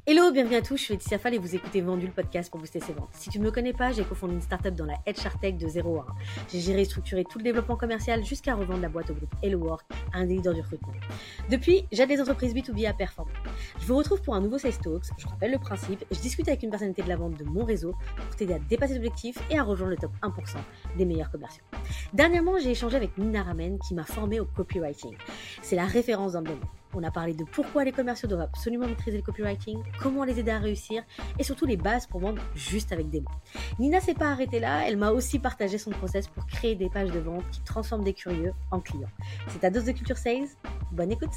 Hello, bienvenue à tous, je suis Laetitia Fall et vous écoutez Vendu, le podcast pour booster ses ventes. Si tu ne me connais pas, j'ai cofondé une startup dans la HR Tech de 0 à 1. J'ai géré et structuré tout le développement commercial jusqu'à revendre la boîte au groupe Hello Work, un des leaders du recrutement. Depuis, j'aide les entreprises B2B à performer. Je vous retrouve pour un nouveau Sales Talks, je rappelle le principe, je discute avec une personnalité de la vente de mon réseau pour t'aider à dépasser tes objectifs et à rejoindre le top 1% des meilleurs commerciaux. Dernièrement, j'ai échangé avec Nina Ramen qui m'a formée au copywriting. C'est la référence dans le domaine. On a parlé de pourquoi les commerciaux doivent absolument maîtriser le copywriting, comment les aider à réussir et surtout les bases pour vendre juste avec des mots. Nina s'est pas arrêtée là, elle m'a aussi partagé son process pour créer des pages de vente qui transforment des curieux en clients. C'est ta dose de culture sales. Bonne écoute.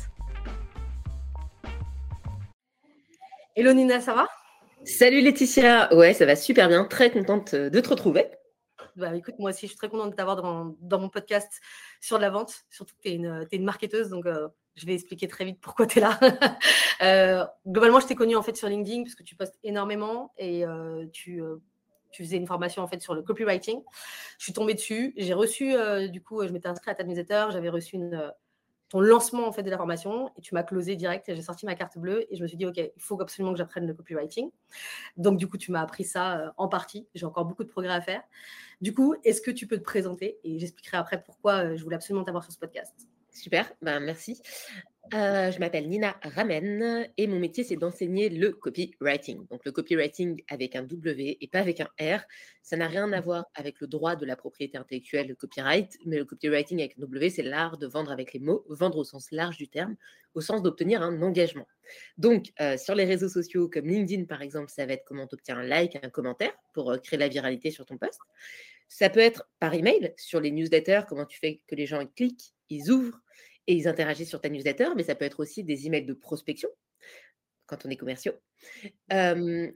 Hello Nina, ça va ? Salut Laetitia, ouais ça va super bien, très contente de te retrouver. Bah, écoute, moi aussi je suis très contente de t'avoir dans mon podcast sur de la vente, surtout que tu es une marketeuse, donc je vais expliquer très vite pourquoi tu es là. Globalement, je t'ai connue en fait sur LinkedIn parce que tu postes énormément et tu faisais une formation en fait sur le copywriting. Je suis tombée dessus, j'ai reçu du coup, je m'étais inscrite à ta newsletter, j'avais reçu ton lancement en fait de la formation et tu m'as closé direct et j'ai sorti ma carte bleue et je me suis dit ok, il faut absolument que j'apprenne le copywriting. Donc du coup, tu m'as appris ça en partie. J'ai encore beaucoup de progrès à faire. Du coup, est-ce que tu peux te présenter et j'expliquerai après pourquoi je voulais absolument t'avoir sur ce podcast. Super, ben merci. Je m'appelle Nina Ramen et mon métier c'est d'enseigner le copywriting. Donc le copywriting avec un W et pas avec un R. Ça n'a rien à voir avec le droit de la propriété intellectuelle, le copyright, mais le copywriting avec un W, c'est l'art de vendre avec les mots, vendre au sens large du terme, au sens d'obtenir un engagement. Donc sur les réseaux sociaux comme LinkedIn par exemple, ça va être comment tu obtiens un like, un commentaire pour créer la viralité sur ton post. Ça peut être par email sur les newsletters, comment tu fais que les gens cliquent, ils ouvrent et ils interagissent sur ta newsletter, mais ça peut être aussi des emails de prospection quand on est commerciaux. Quand on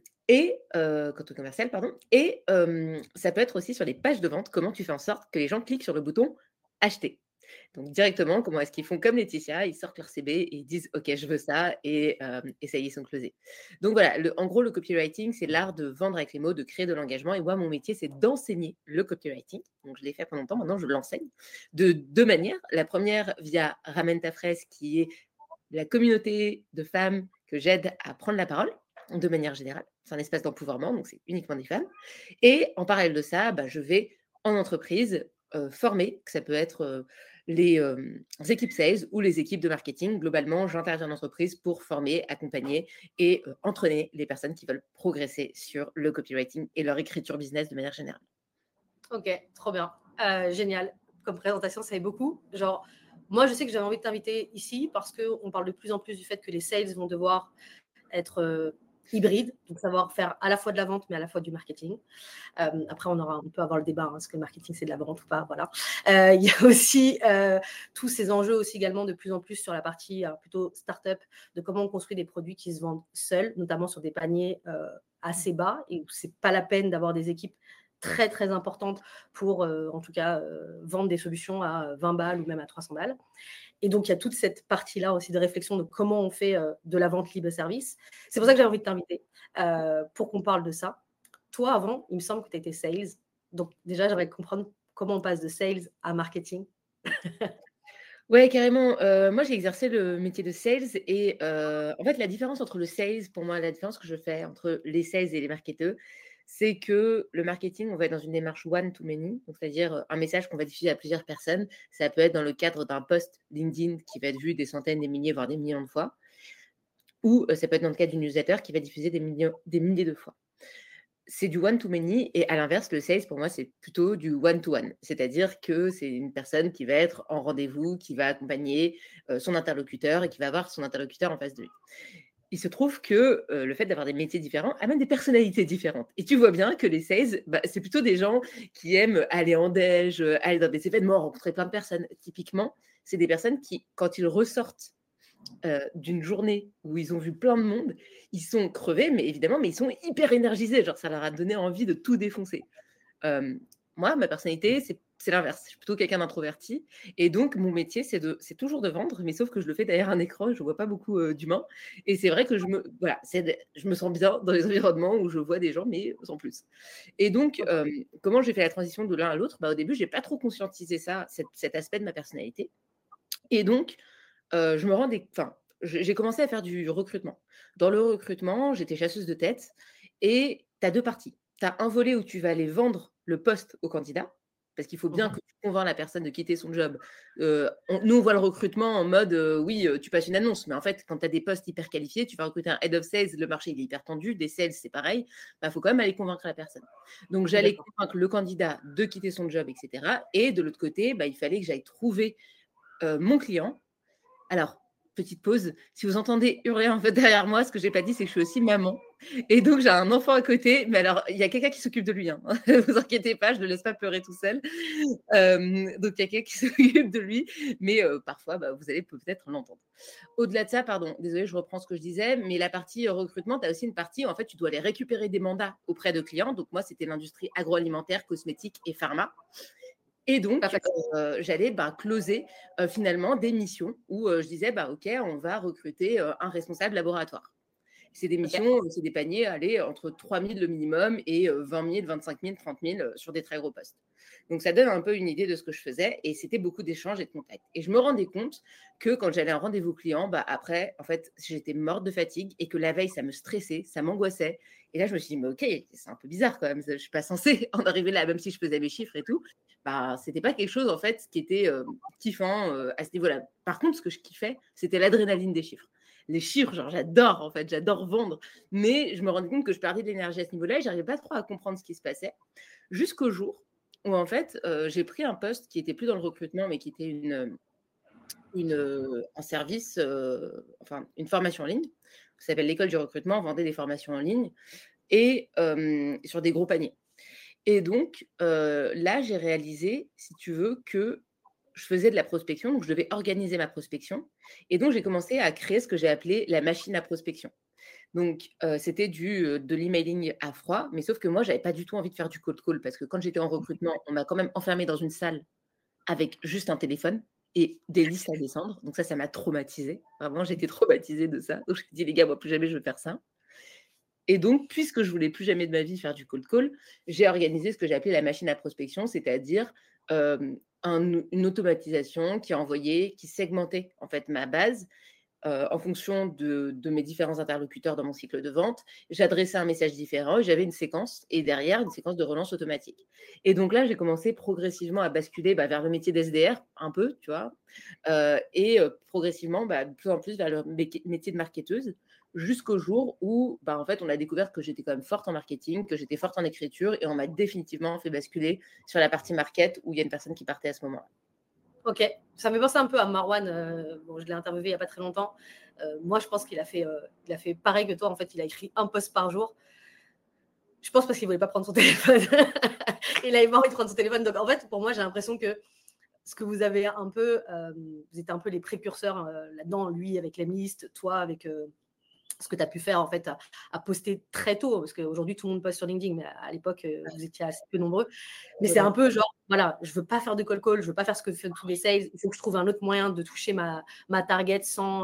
est commercial, pardon. Et ça peut être aussi sur les pages de vente, comment tu fais en sorte que les gens cliquent sur le bouton acheter. Donc directement, comment est-ce qu'ils font comme Laetitia, ils sortent leur CB et ils disent ok, je veux ça et ça y est, ils sont closés. Donc voilà, en gros, le copywriting, c'est l'art de vendre avec les mots, de créer de l'engagement. Et moi, mon métier, c'est d'enseigner le copywriting. Donc je l'ai fait pendant longtemps, maintenant je l'enseigne de deux manières. La première via Ramène ta fraise, qui est la communauté de femmes que j'aide à prendre la parole de manière générale. C'est un espace d'empouvoirment, donc c'est uniquement des femmes. Et en parallèle de ça, je vais en entreprise former, que ça peut être les équipes sales ou les équipes de marketing. Globalement, j'interviens en entreprise pour former, accompagner et entraîner les personnes qui veulent progresser sur le copywriting et leur écriture business de manière générale. Ok, trop bien. Génial. Comme présentation, ça fait beaucoup. Genre, moi, je sais que j'avais envie de t'inviter ici parce qu'on parle de plus en plus du fait que les sales vont devoir être hybrides, donc savoir faire à la fois de la vente, mais à la fois du marketing. Après, on peut avoir le débat, est-ce que le marketing, c'est de la vente ou pas, voilà. Il y a aussi tous ces enjeux aussi également de plus en plus sur la partie plutôt start-up, de comment on construit des produits qui se vendent seuls, notamment sur des paniers assez bas, et où c'est pas la peine d'avoir des équipes très, très importantes pour, en tout cas, vendre des solutions à 20 balles ou même à 300 balles. Et donc, il y a toute cette partie-là aussi de réflexion de comment on fait de la vente libre-service. C'est pour ça que j'ai envie de t'inviter pour qu'on parle de ça. Toi, avant, il me semble que tu étais sales. Donc, déjà, j'aimerais comprendre comment on passe de sales à marketing. Ouais, carrément. Moi, j'ai exercé le métier de sales et en fait, la différence entre le sales, pour moi, la différence que je fais entre les sales et les marketeurs, c'est que le marketing, on va être dans une démarche one to many, donc c'est-à-dire un message qu'on va diffuser à plusieurs personnes. Ça peut être dans le cadre d'un post LinkedIn qui va être vu des centaines, des milliers, voire des millions de fois, ou ça peut être dans le cadre d'une newsletter qui va diffuser des milliers de fois. C'est du one to many et à l'inverse, le sales, pour moi, c'est plutôt du one to one. C'est-à-dire que c'est une personne qui va être en rendez-vous, qui va accompagner son interlocuteur et qui va avoir son interlocuteur en face de lui. Il se trouve que le fait d'avoir des métiers différents amène des personnalités différentes. Et tu vois bien que les sales, c'est plutôt des gens qui aiment aller en déj, aller dans des événements, rencontrer plein de personnes. Typiquement, c'est des personnes qui, quand ils ressortent d'une journée où ils ont vu plein de monde, ils sont crevés, mais évidemment, mais ils sont hyper énergisés. Genre, ça leur a donné envie de tout défoncer. Moi, ma personnalité, c'est l'inverse. Je suis plutôt quelqu'un d'introverti. Et donc, mon métier, c'est toujours de vendre, mais sauf que je le fais derrière un écran et je ne vois pas beaucoup d'humains. Et c'est vrai que je me sens bien dans les environnements où je vois des gens, mais sans plus. Et donc, comment j'ai fait la transition de l'un à l'autre? Au début, je n'ai pas trop conscientisé ça, cet aspect de ma personnalité. Et donc, je me rendais, j'ai commencé à faire du recrutement. Dans le recrutement, j'étais chasseuse de tête et tu as 2 parties. Tu as un volet où tu vas aller vendre le poste au candidat, parce qu'il faut bien Mhm. que tu convainques la personne de quitter son job. Nous, on voit le recrutement en mode, oui, tu passes une annonce, mais en fait, quand tu as des postes hyper qualifiés, tu vas recruter un head of sales, le marché il est hyper tendu, des sales, c'est pareil, bah, faut quand même aller convaincre la personne. Donc j'allais D'accord. convaincre le candidat de quitter son job et cetera, et de l'autre côté, bah, il fallait que j'aille trouver, mon client. Alors, petite pause, si vous entendez hurler un peu derrière moi, ce que j'ai pas dit, c'est que je suis aussi maman et donc j'ai un enfant à côté, mais alors il y a quelqu'un qui s'occupe de lui, hein. Vous inquiétez pas, je le laisse pas pleurer tout seul. Donc il y a quelqu'un qui s'occupe de lui, mais parfois, bah, vous allez peut-être l'entendre. Au-delà de ça, pardon, désolée, je reprends ce que je disais, mais la partie, recrutement, tu as aussi une partie où en fait, tu dois aller récupérer des mandats auprès de clients. Donc moi, c'était l'industrie agroalimentaire, cosmétique et pharma. Et Pas donc, facile. j'allais, bah, closer, finalement des missions où, je disais: «Bah, OK, on va recruter, un responsable laboratoire». C'est des Ok. missions, c'est des paniers, allez, entre 3 000 le minimum et 20 000, 25 000, 30 000, sur des très gros postes. Donc ça donne un peu une idée de ce que je faisais et c'était beaucoup d'échanges et de contacts. Et je me rendais compte que quand j'allais à un rendez-vous client, bah, après, en fait, j'étais morte de fatigue et que la veille, ça me stressait, ça m'angoissait. Et là, je me suis dit: «Mais OK, c'est un peu bizarre quand même, je suis pas censée en arriver là», même si je faisais mes chiffres et tout. Bah, c'était pas quelque chose, en fait, qui était, kiffant, à ce niveau-là. Par contre, ce que je kiffais, c'était l'adrénaline des chiffres. Les chiffres, genre j'adore en fait, j'adore vendre, mais je me rendais compte que je perdais de l'énergie à ce niveau-là et j'arrivais pas trop à comprendre ce qui se passait. Jusqu'au jour où en fait, j'ai pris un poste qui était plus dans le recrutement, mais qui était un service, enfin une formation en ligne, qui s'appelle l'école du recrutement. On vendait des formations en ligne et sur des gros paniers. Et donc, là, j'ai réalisé, si tu veux, que je faisais de la prospection, donc je devais organiser ma prospection. Et donc, j'ai commencé à créer ce que j'ai appelé la machine à prospection. Donc, c'était de l'emailing à froid, mais sauf que moi, j'avais pas du tout envie de faire du cold call parce que quand j'étais en recrutement, on m'a quand même enfermée dans une salle avec juste un téléphone et des listes à descendre. Donc ça m'a traumatisée. Vraiment, j'étais traumatisée de ça. Donc, je me dit: «Les gars, moi, plus jamais je veux faire ça». Et donc, puisque je voulais plus jamais de ma vie faire du cold call, j'ai organisé ce que j'ai appelé la machine à prospection, c'est-à-dire, une automatisation qui envoyait, qui segmentait en fait ma base, en fonction de mes différents interlocuteurs dans mon cycle de vente. J'adressais un message différent et j'avais une séquence et derrière une séquence de relance automatique. Et donc là, j'ai commencé progressivement à basculer, bah, vers le métier d'SDR un peu, tu vois? Et progressivement, bah, de plus en plus vers le métier de marketeuse, jusqu'au jour où, bah, en fait, on a découvert que j'étais quand même forte en marketing, que j'étais forte en écriture et on m'a définitivement fait basculer sur la partie market où il y a une personne qui partait à ce moment-là. Ok. Ça me fait penser un peu à Marwan. Bon, je l'ai interviewé il n'y a pas très longtemps. Moi, je pense il a fait pareil que toi. En fait, il a écrit un post par jour. Je pense parce qu'il ne voulait pas prendre son téléphone. Il avait pas envie de prendre son téléphone. Donc, en fait, pour moi, j'ai l'impression que ce que vous avez un peu, vous êtes un peu les précurseurs là-dedans, lui avec l'Emlist, toi avec ce que tu as pu faire en fait à poster très tôt, parce qu'aujourd'hui tout le monde poste sur LinkedIn, mais à l'époque vous étiez assez peu nombreux. Mais c'est un peu genre, voilà, je veux pas faire de call call, je veux pas faire ce que font tous les sales, il faut que je trouve un autre moyen de toucher ma target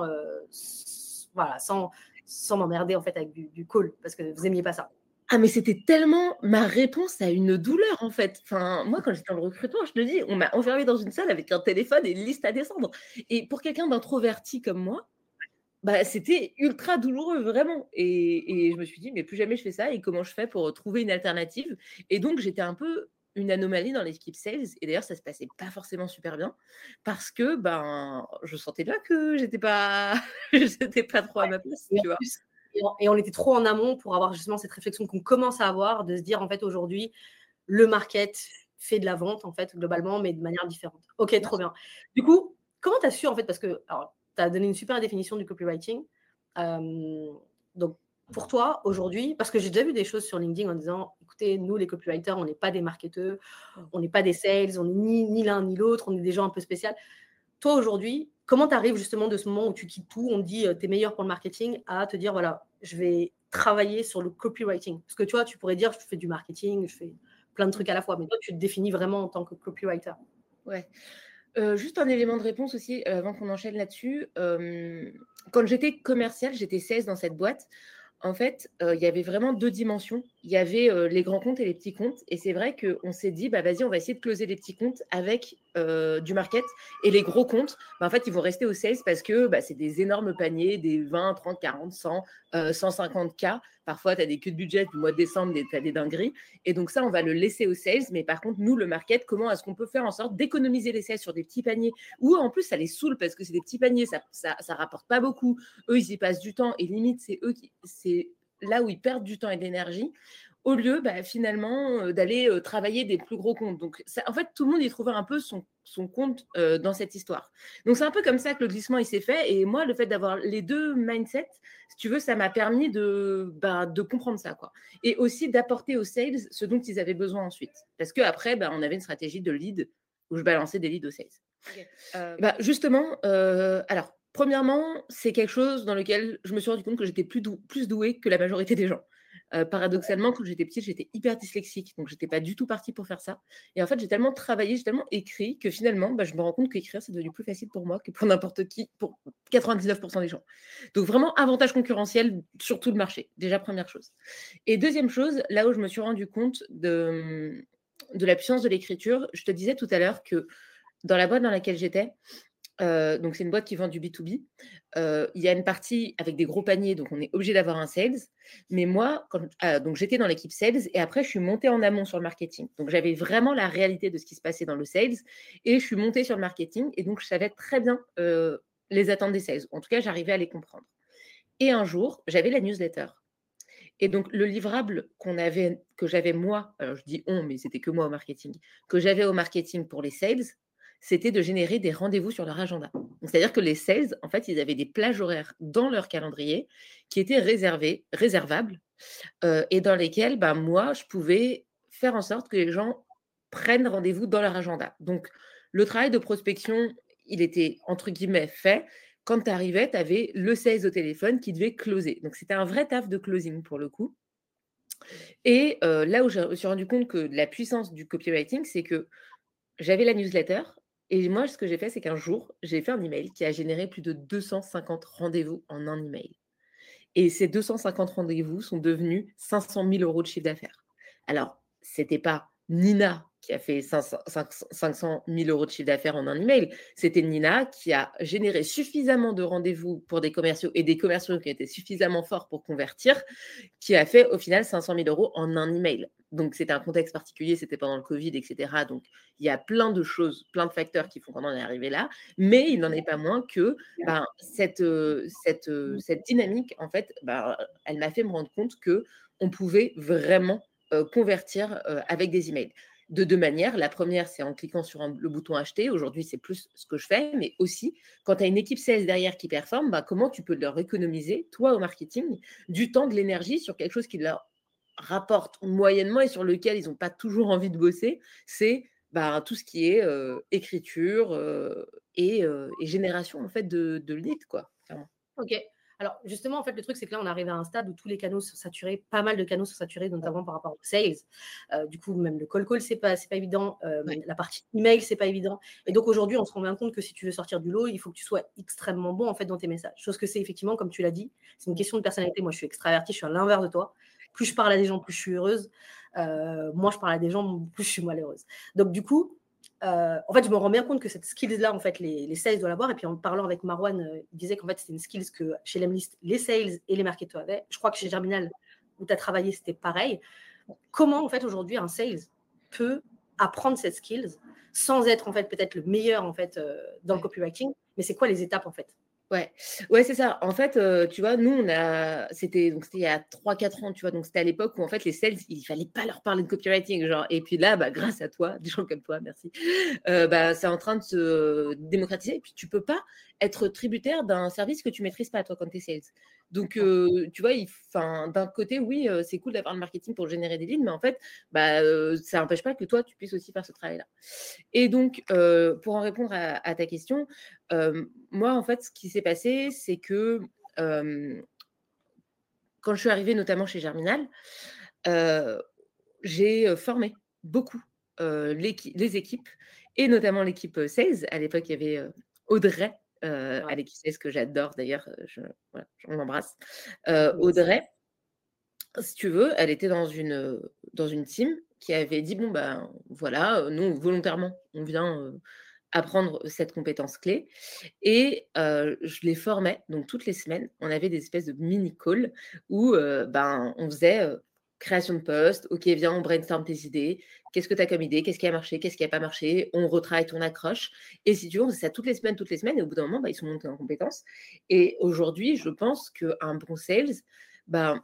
voilà, sans m'emmerder en fait avec du call, parce que vous aimiez pas ça. Ah mais c'était tellement ma réponse à une douleur, en fait. Enfin, moi, quand j'étais dans le recrutement, je te dis, on m'a enfermée dans une salle avec un téléphone et une liste à descendre. Et pour quelqu'un d'introverti comme moi, bah, c'était ultra douloureux, vraiment. Et je me suis dit: «Mais plus jamais je fais ça et comment je fais pour trouver une alternative?» Et donc j'étais un peu une anomalie dans l'équipe sales et d'ailleurs ça se passait pas forcément super bien parce que, ben, je sentais bien que j'étais pas j'étais pas trop à ma place, Et en tu vois? plus, et on était trop en amont pour avoir justement cette réflexion qu'on commence à avoir, de se dire en fait aujourd'hui, le market fait de la vente en fait globalement, mais de manière différente. Ok, trop bien. Du coup, comment tu as su en fait, parce que tu as donné une super définition du copywriting. Euh, donc pour toi aujourd'hui, parce que j'ai déjà vu des choses sur LinkedIn en disant, écoutez, nous les copywriters, on n'est pas des marketeurs, on n'est pas des sales, on n'est ni l'un ni l'autre, on est des gens un peu spéciaux. Toi, aujourd'hui, comment tu arrives justement de ce moment où tu quittes tout, on te dit tu es meilleur pour le marketing, à te dire, voilà, je vais travailler sur le copywriting? Parce que tu vois, tu pourrais dire, je fais du marketing, je fais plein de trucs à la fois, mais toi, tu te définis vraiment en tant que copywriter. Ouais. Juste un élément de réponse aussi, avant qu'on enchaîne là-dessus. Quand j'étais commerciale, j'étais sales dans cette boîte. En fait, il y avait vraiment 2 dimensions. Il y avait, les grands comptes et les petits comptes et c'est vrai qu'on s'est dit: «Bah, vas-y, on va essayer de closer les petits comptes avec du market. Et les gros comptes, bah, en fait, ils vont rester au sales parce que bah, c'est des énormes paniers, des 20, 30, 40, 100, 150K. Parfois, tu as des queues de budget du mois de décembre, tu as des dingueries. Et donc ça, on va le laisser au sales. Mais par contre, nous, le market, comment est-ce qu'on peut faire en sorte d'économiser les sales sur des petits paniers ou en plus, ça les saoule parce que c'est des petits paniers, ça rapporte pas beaucoup. Eux, ils y passent du temps et limite, c'est là où ils perdent du temps et de l'énergie au lieu finalement d'aller travailler des plus gros comptes. Donc, ça, en fait, tout le monde y trouvait un peu son compte dans cette histoire. Donc, c'est un peu comme ça que le glissement il s'est fait. Et moi, le fait d'avoir les deux mindsets, si tu veux, ça m'a permis de comprendre ça, quoi. Et aussi d'apporter aux sales ce dont ils avaient besoin ensuite. Parce qu'après, on avait une stratégie de lead où je balançais des leads aux sales. Ok. Justement, alors, premièrement, c'est quelque chose dans lequel je me suis rendu compte que j'étais plus douée que la majorité des gens. Paradoxalement, quand j'étais petite, j'étais hyper dyslexique, donc j'étais pas du tout partie pour faire ça. Et en fait, j'ai tellement travaillé, j'ai tellement écrit que finalement, je me rends compte qu'écrire, c'est devenu plus facile pour moi que pour n'importe qui, pour 99% des gens. Donc vraiment, avantage concurrentiel sur tout le marché, déjà première chose. Et deuxième chose, là où je me suis rendu compte de la puissance de l'écriture, je te disais tout à l'heure que dans la boîte dans laquelle j'étais, donc c'est une boîte qui vend du B2B. Il y a une partie avec des gros paniers, donc on est obligé d'avoir un sales. Mais moi, donc j'étais dans l'équipe sales et après je suis montée en amont sur le marketing. Donc j'avais vraiment la réalité de ce qui se passait dans le sales et je suis montée sur le marketing et donc je savais très bien les attentes des sales. En tout cas, j'arrivais à les comprendre. Et un jour, j'avais la newsletter. Et donc le livrable que j'avais moi, alors je dis on, mais c'était que moi au marketing, que j'avais au marketing pour les sales, c'était de générer des rendez-vous sur leur agenda. C'est-à-dire que les sales, en fait, ils avaient des plages horaires dans leur calendrier qui étaient réservables, et dans lesquelles, moi, je pouvais faire en sorte que les gens prennent rendez-vous dans leur agenda. Donc, le travail de prospection, il était, entre guillemets, fait. Quand tu arrivais, tu avais le sales au téléphone qui devait closer. Donc, c'était un vrai taf de closing pour le coup. Et là où je me suis rendu compte que la puissance du copywriting, c'est que j'avais la newsletter et moi, ce que j'ai fait, c'est qu'un jour, j'ai fait un email qui a généré plus de 250 rendez-vous en un email. Et ces 250 rendez-vous sont devenus 500 000 € de chiffre d'affaires. Alors, c'était pas Nina qui a fait 500 000 € de chiffre d'affaires en un email. C'était Nina qui a généré suffisamment de rendez-vous pour des commerciaux et des commerciaux qui étaient suffisamment forts pour convertir, qui a fait au final 500 000 € en un email. Donc, c'était un contexte particulier, c'était pendant le Covid, etc. Donc, il y a plein de choses, plein de facteurs qui font qu'on en est arrivé là. Mais il n'en est pas moins que cette dynamique, en fait, elle m'a fait me rendre compte qu'on pouvait vraiment convertir avec des emails. De deux manières. La première, c'est en cliquant sur le bouton acheter. Aujourd'hui, c'est plus ce que je fais, mais aussi quand tu as une équipe sales derrière qui performe, comment tu peux leur économiser, toi au marketing, du temps, de l'énergie sur quelque chose qui leur rapporte moyennement et sur lequel ils n'ont pas toujours envie de bosser. C'est tout ce qui est écriture et génération en fait de leads, quoi. Clairement. Ok. Alors, justement, en fait, le truc, c'est que là, on arrive à un stade où tous les canaux sont saturés, pas mal de canaux sont saturés, notamment par rapport aux sales. Du coup, même le call, c'est pas évident. Ouais. La partie email, c'est pas évident. Et donc, aujourd'hui, on se rend bien compte que si tu veux sortir du lot, il faut que tu sois extrêmement bon, en fait, dans tes messages. Chose que c'est effectivement, comme tu l'as dit, c'est une question de personnalité. Moi, je suis extravertie, je suis à l'inverse de toi. Plus je parle à des gens, plus je suis heureuse. Moins je parle à des gens, plus je suis malheureuse. Donc, du coup, en fait, je me rends bien compte que cette skills-là, en fait, les sales doivent l'avoir. Et puis, en parlant avec Marwan, il disait qu'en fait, c'était une skills que chez Lemlist, les sales et les marketeurs avaient. Je crois que chez Germinal, où tu as travaillé, c'était pareil. Comment, en fait, aujourd'hui, un sales peut apprendre cette skills sans être, en fait, peut-être le meilleur, en fait, dans le copywriting? Mais c'est quoi les étapes, en fait? Ouais, c'est ça. En fait, tu vois, nous, c'était il y a 3-4 ans, tu vois, donc c'était à l'époque où en fait les sales, il fallait pas leur parler de copywriting, genre. Et puis là, grâce à toi, des gens comme toi, merci, c'est en train de se démocratiser. Et puis tu peux pas être tributaire d'un service que tu maîtrises pas, toi, quand tu es sales. Donc, tu vois, d'un côté, oui, c'est cool d'avoir le marketing pour générer des leads, mais en fait, ça n'empêche pas que toi, tu puisses aussi faire ce travail-là. Et donc, pour en répondre à ta question, moi, en fait, ce qui s'est passé, c'est que quand je suis arrivée, notamment chez Germinal, j'ai formé beaucoup les équipes et notamment l'équipe sales. À l'époque, il y avait Audrey à Ouais. l'équipe sales que j'adore d'ailleurs, on l'embrasse. Yes. Audrey, si tu veux, elle était dans une team qui avait dit: «Bon, ben, voilà, nous, volontairement, on vient, apprendre cette compétence clé» et je les formais. Donc toutes les semaines, on avait des espèces de mini calls où, ben, on faisait, création de poste. «OK, viens, on brainstorm tes idées. Qu'est-ce que tu as comme idée? Qu'est-ce qui a marché? Qu'est-ce qui a pas marché?» On retravaille ton accroche et si tu veux, on faisait ça toutes les semaines et au bout d'un moment, bah, ils sont montés en compétences et aujourd'hui, je pense qu'un bon sales, ben,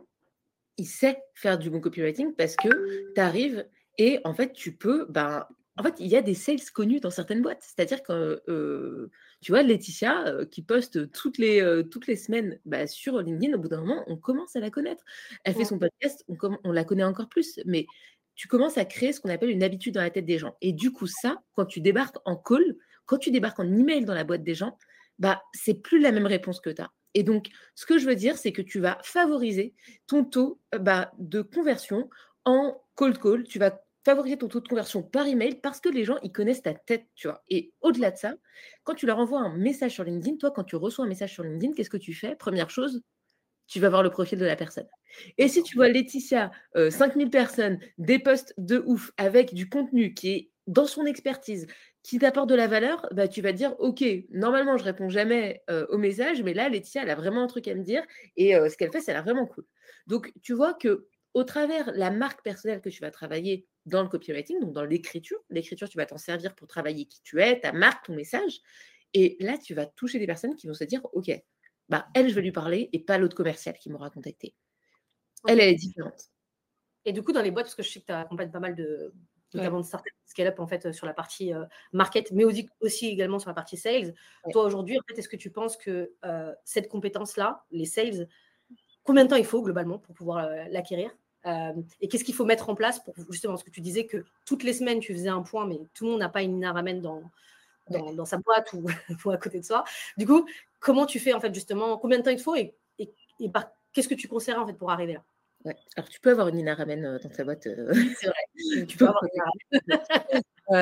il sait faire du bon copywriting parce que tu arrives et en fait, tu peux, ben, en fait, il y a des sales connus dans certaines boîtes. C'est-à-dire que, tu vois, Laetitia, qui poste toutes les semaines, bah, sur LinkedIn, au bout d'un moment, on commence à la connaître. Elle fait Mm. son podcast, on la connaît encore plus, mais tu commences à créer ce qu'on appelle une habitude dans la tête des gens et du coup, ça, quand tu débarques en call, quand tu débarques en email dans la boîte des gens, bah, c'est plus la même réponse que tu as et donc ce que je veux dire, c'est que tu vas favoriser ton taux, bah, de conversion en cold call. Tu vas favoriser ton taux de conversion par email parce que les gens, ils connaissent ta tête, tu vois? Et au-delà de ça, quand tu leur envoies un message sur LinkedIn, toi, quand tu reçois un message sur LinkedIn, qu'est-ce que tu fais? Première chose, tu vas voir le profil de la personne. Et si D'accord. tu vois Laetitia, 5 000 personnes, des posts de ouf avec du contenu qui est dans son expertise, qui t'apporte de la valeur, bah, tu vas te dire: «OK, normalement je réponds jamais, aux messages, mais là Laetitia, elle a vraiment un truc à me dire et ce qu'elle fait, ça a l'air vraiment cool». Donc tu vois qu'au travers la marque personnelle que tu vas travailler dans le copywriting, donc dans l'écriture, tu vas t'en servir pour travailler qui tu es, ta marque, ton message et là, tu vas toucher des personnes qui vont se dire: «OK, bah, elle, je vais lui parler et pas l'autre commercial qui m'aura contacté. Elle, Ok. elle est différente». Et du coup, dans les boîtes, parce que je sais que tu accompagnes pas mal de, Ouais, notamment de startups scale-up en fait, sur la partie market, mais aussi également sur la partie sales. ouais. Toi, aujourd'hui, en fait, est-ce que tu penses que cette compétence-là, les sales, combien de temps il faut globalement pour pouvoir l'acquérir? Et qu'est-ce qu'il faut mettre en place pour justement ce que tu disais que toutes les semaines tu faisais un point, mais tout le monde n'a pas une Nina Ramen Ouais. dans sa boîte ou, ou à côté de soi. Du coup, comment tu fais en fait justement, combien de temps il te faut et qu'est-ce que tu conseillerais en fait pour arriver là? Ouais. Alors tu peux avoir une Nina Ramen, dans ta boîte, Oui, c'est vrai. Tu tu peux peux avoir une contacter Nina une Ramen.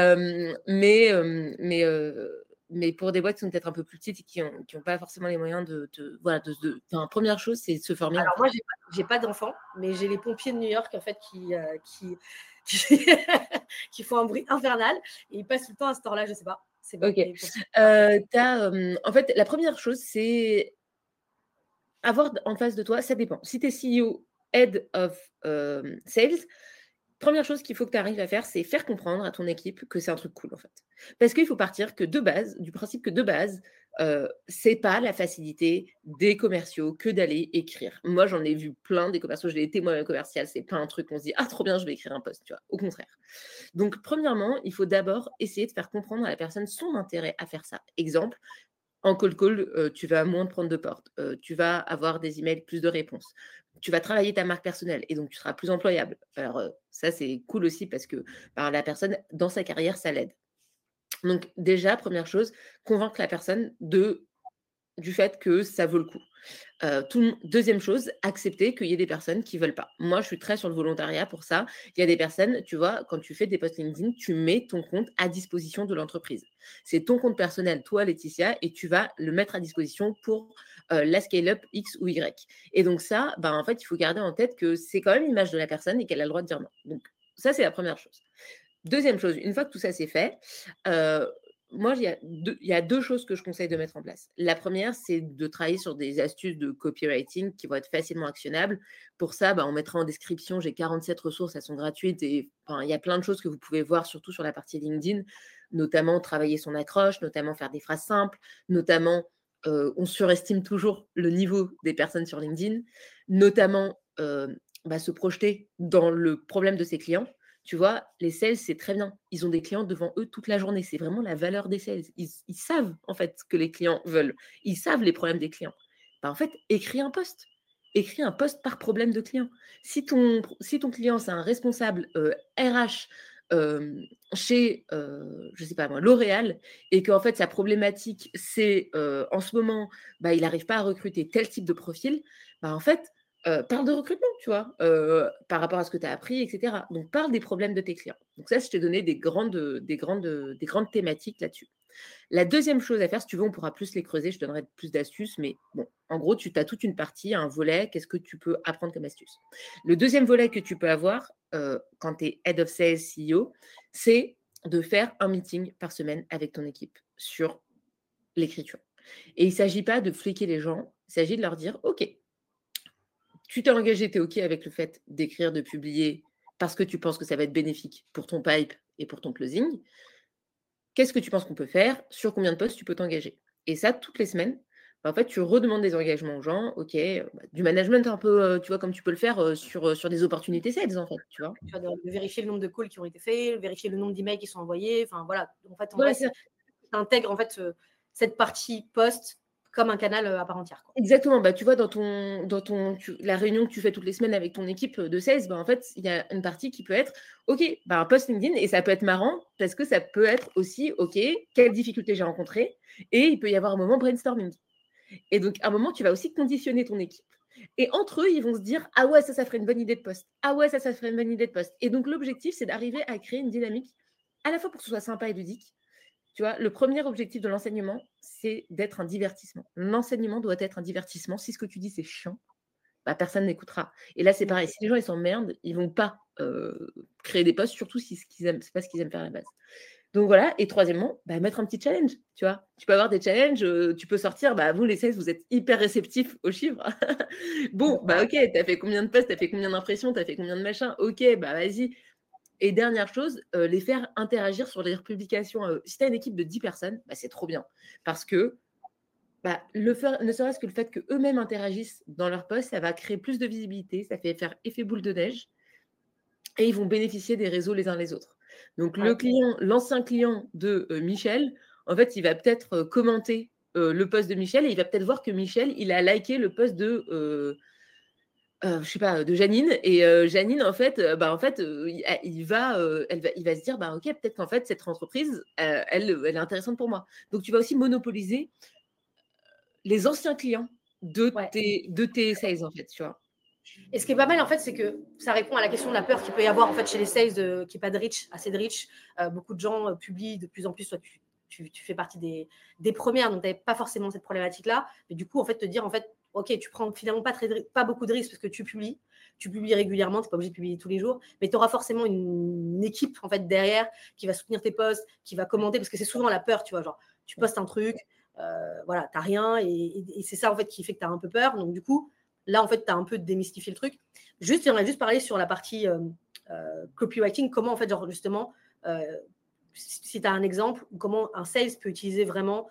mais pour des boîtes qui sont peut-être un peu plus petites et qui ont pas forcément les moyens de voilà, enfin, première chose, c'est de se former en Alors moi, fait. j'ai pas d'enfants, mais j'ai les pompiers de New York en fait qui, qui font un bruit infernal et ils passent tout le temps à cette heure-là, je sais pas. C'est bon, OK. les pompiers de New York. En fait, la première chose, c'est avoir en face de toi, ça dépend. Si tu es CEO, head of, sales, première chose qu'il faut que tu arrives à faire, c'est faire comprendre à ton équipe que c'est un truc cool, en fait. Parce qu'il faut partir que de base du principe que de base, c'est pas la facilité des commerciaux que d'aller écrire. Moi, j'en ai vu plein des commerciaux, je l'ai été moi-même commercial, c'est pas un truc qu'on se dit: «Ah trop bien, je vais écrire un post», tu vois? Au contraire. Donc premièrement, il faut d'abord essayer de faire comprendre à la personne son intérêt à faire ça. Exemple, en cold call, tu vas moins te prendre de portes, tu vas avoir des emails, plus de réponses. Tu vas travailler ta marque personnelle et donc tu seras plus employable. Alors, ça, c'est cool aussi parce que, ben, la personne, dans sa carrière, ça l'aide. Donc déjà, première chose, convaincre la personne du fait que ça vaut le coup. Deuxième chose, accepter qu'il y ait des personnes qui veulent pas. Moi, je suis très sur le volontariat pour ça. Il y a des personnes, tu vois, quand tu fais des posts LinkedIn, tu mets ton compte à disposition de l'entreprise. C'est ton compte personnel, toi, Laetitia, et tu vas le mettre à disposition pour la scale-up X ou Y. Et donc ça, ben, en fait, il faut garder en tête que c'est quand même l'image de la personne et qu'elle a le droit de dire non. Donc ça, c'est la première chose. Deuxième chose, une fois que tout ça c'est fait, heu, moi il y a 2 choses que je conseille de mettre en place. La première, c'est de travailler sur des astuces de copywriting qui vont être facilement actionnables. Pour ça, bah, on mettra en description, j'ai 47 ressources, elles sont gratuites et enfin, il y a plein de choses que vous pouvez voir, surtout sur la partie LinkedIn, notamment travailler son accroche, notamment faire des phrases simples, notamment, on surestime toujours le niveau des personnes sur LinkedIn, notamment, bah, se projeter dans le problème de ses clients. Tu vois, les sales, c'est très bien. Ils ont des clients devant eux toute la journée. C'est vraiment la valeur des sales. Ils savent, en fait, ce que les clients veulent. Ils savent les problèmes des clients. Bah, en fait, écris un post. Écris un post par problème de client. Si ton client, c'est un responsable RH chez, je ne sais pas moi, L'Oréal, et qu'en fait, sa problématique, c'est en ce moment, bah, il n'arrive pas à recruter tel type de profil, bah, en fait, parle de recrutement, tu vois? Par rapport à ce que tu as appris et cetera. Donc parle des problèmes de tes clients. Donc ça, je t'ai donné des grandes thématiques là-dessus. La deuxième chose à faire, si tu veux, on pourra plus les creuser, je te donnerai plus d'astuces, mais bon, en gros, tu as toute une partie, un volet, qu'est-ce que tu peux apprendre comme astuce? Le deuxième volet que tu peux avoir, quand tu es Head of Sales, CEO, c'est de faire un meeting par semaine avec ton équipe sur l'écriture. Et il ne s'agit pas de fliquer les gens, il s'agit de leur dire, OK, tu t'es engagé, tu es OK avec le fait d'écrire, de publier, parce que tu penses que ça va être bénéfique pour ton pipe et pour ton closing. Qu'est-ce que tu penses qu'on peut faire? Sur combien de postes tu peux t'engager? Et ça, toutes les semaines, en fait, tu redemandes des engagements aux gens. OK, du management un peu, tu vois, comme tu peux le faire sur des opportunités sales, en fait, tu vois. Tu vois, de vérifier le nombre de calls qui ont été faits, vérifier le nombre d'emails qui sont envoyés. Enfin, voilà. En fait, Voilà, c'est ça. tu intègres en fait, cette partie post comme un canal à part entière, quoi. Exactement. Bah, tu vois, la réunion que tu fais toutes les semaines avec ton équipe de sales, bah, en fait, il y a une partie qui peut être OK, bah, un post LinkedIn, et ça peut être marrant parce que ça peut être aussi OK, quelles difficultés j'ai rencontrées, et il peut y avoir un moment brainstorming. Et donc, à un moment, tu vas aussi conditionner ton équipe. Et entre eux, ils vont se dire, ah ouais, ça ferait une bonne idée de poste. Ah ouais, ça ferait une bonne idée de poste. Et donc, l'objectif, c'est d'arriver à créer une dynamique, à la fois pour que ce soit sympa et ludique. Tu vois, le premier objectif de l'enseignement, c'est d'être un divertissement. L'enseignement doit être un divertissement. Si ce que tu dis, c'est chiant, bah, personne n'écoutera. Et là, c'est pareil. Si les gens, ils s'emmerdent, ils vont pas créer des postes, surtout si c'est pas ce qu'ils aiment faire à la base. Donc voilà. Et troisièmement, bah, mettre un petit challenge, tu vois. Tu peux avoir des challenges, tu peux sortir, bah, vous les sales, vous êtes hyper réceptifs aux chiffres. Bon, bah ok, tu as fait combien de posts, tu as fait combien d'impressions, tu as fait combien de machins, ok, bah vas-y. Et dernière chose, les faire interagir sur les publications. Si tu as une équipe de 10 personnes, bah, c'est trop bien. Parce que bah, ne serait-ce que le fait qu'eux-mêmes interagissent dans leur post, ça va créer plus de visibilité, ça fait faire effet boule de neige, et ils vont bénéficier des réseaux les uns les autres. Donc, Ouais. l'ancien client de Michel, en fait, il va peut-être commenter le post de Michel, et il va peut-être voir que Michel, il a liké le post je sais pas, de Janine. Et Janine, en fait, il va se dire, bah, ok, peut-être qu'en fait, cette entreprise, elle est intéressante pour moi. Donc, tu vas aussi monopoliser les anciens clients Ouais. de tes sales, en fait, tu vois. Et ce qui est pas mal, en fait, c'est que ça répond à la question de la peur qu'il peut y avoir en fait chez les sales qu'il n'y ait pas de reach, assez de reach. Beaucoup de gens publient de plus en plus. Toi, tu fais partie des premières, donc tu n'avais pas forcément cette problématique-là. Mais du coup, en fait, te dire, en fait, ok, tu prends finalement pas beaucoup de risques parce que tu publies régulièrement, tu n'es pas obligé de publier tous les jours, mais tu auras forcément une équipe en fait derrière qui va soutenir tes posts, qui va commenter, parce que c'est souvent la peur, tu vois, genre tu postes un truc, voilà, tu n'as rien, et c'est ça en fait qui fait que tu as un peu peur. Donc du coup, là, en fait, tu as un peu démystifié le truc. J'aimerais juste parler sur la partie copywriting, comment, en fait, genre, justement, si tu as un exemple, comment un sales peut utiliser vraiment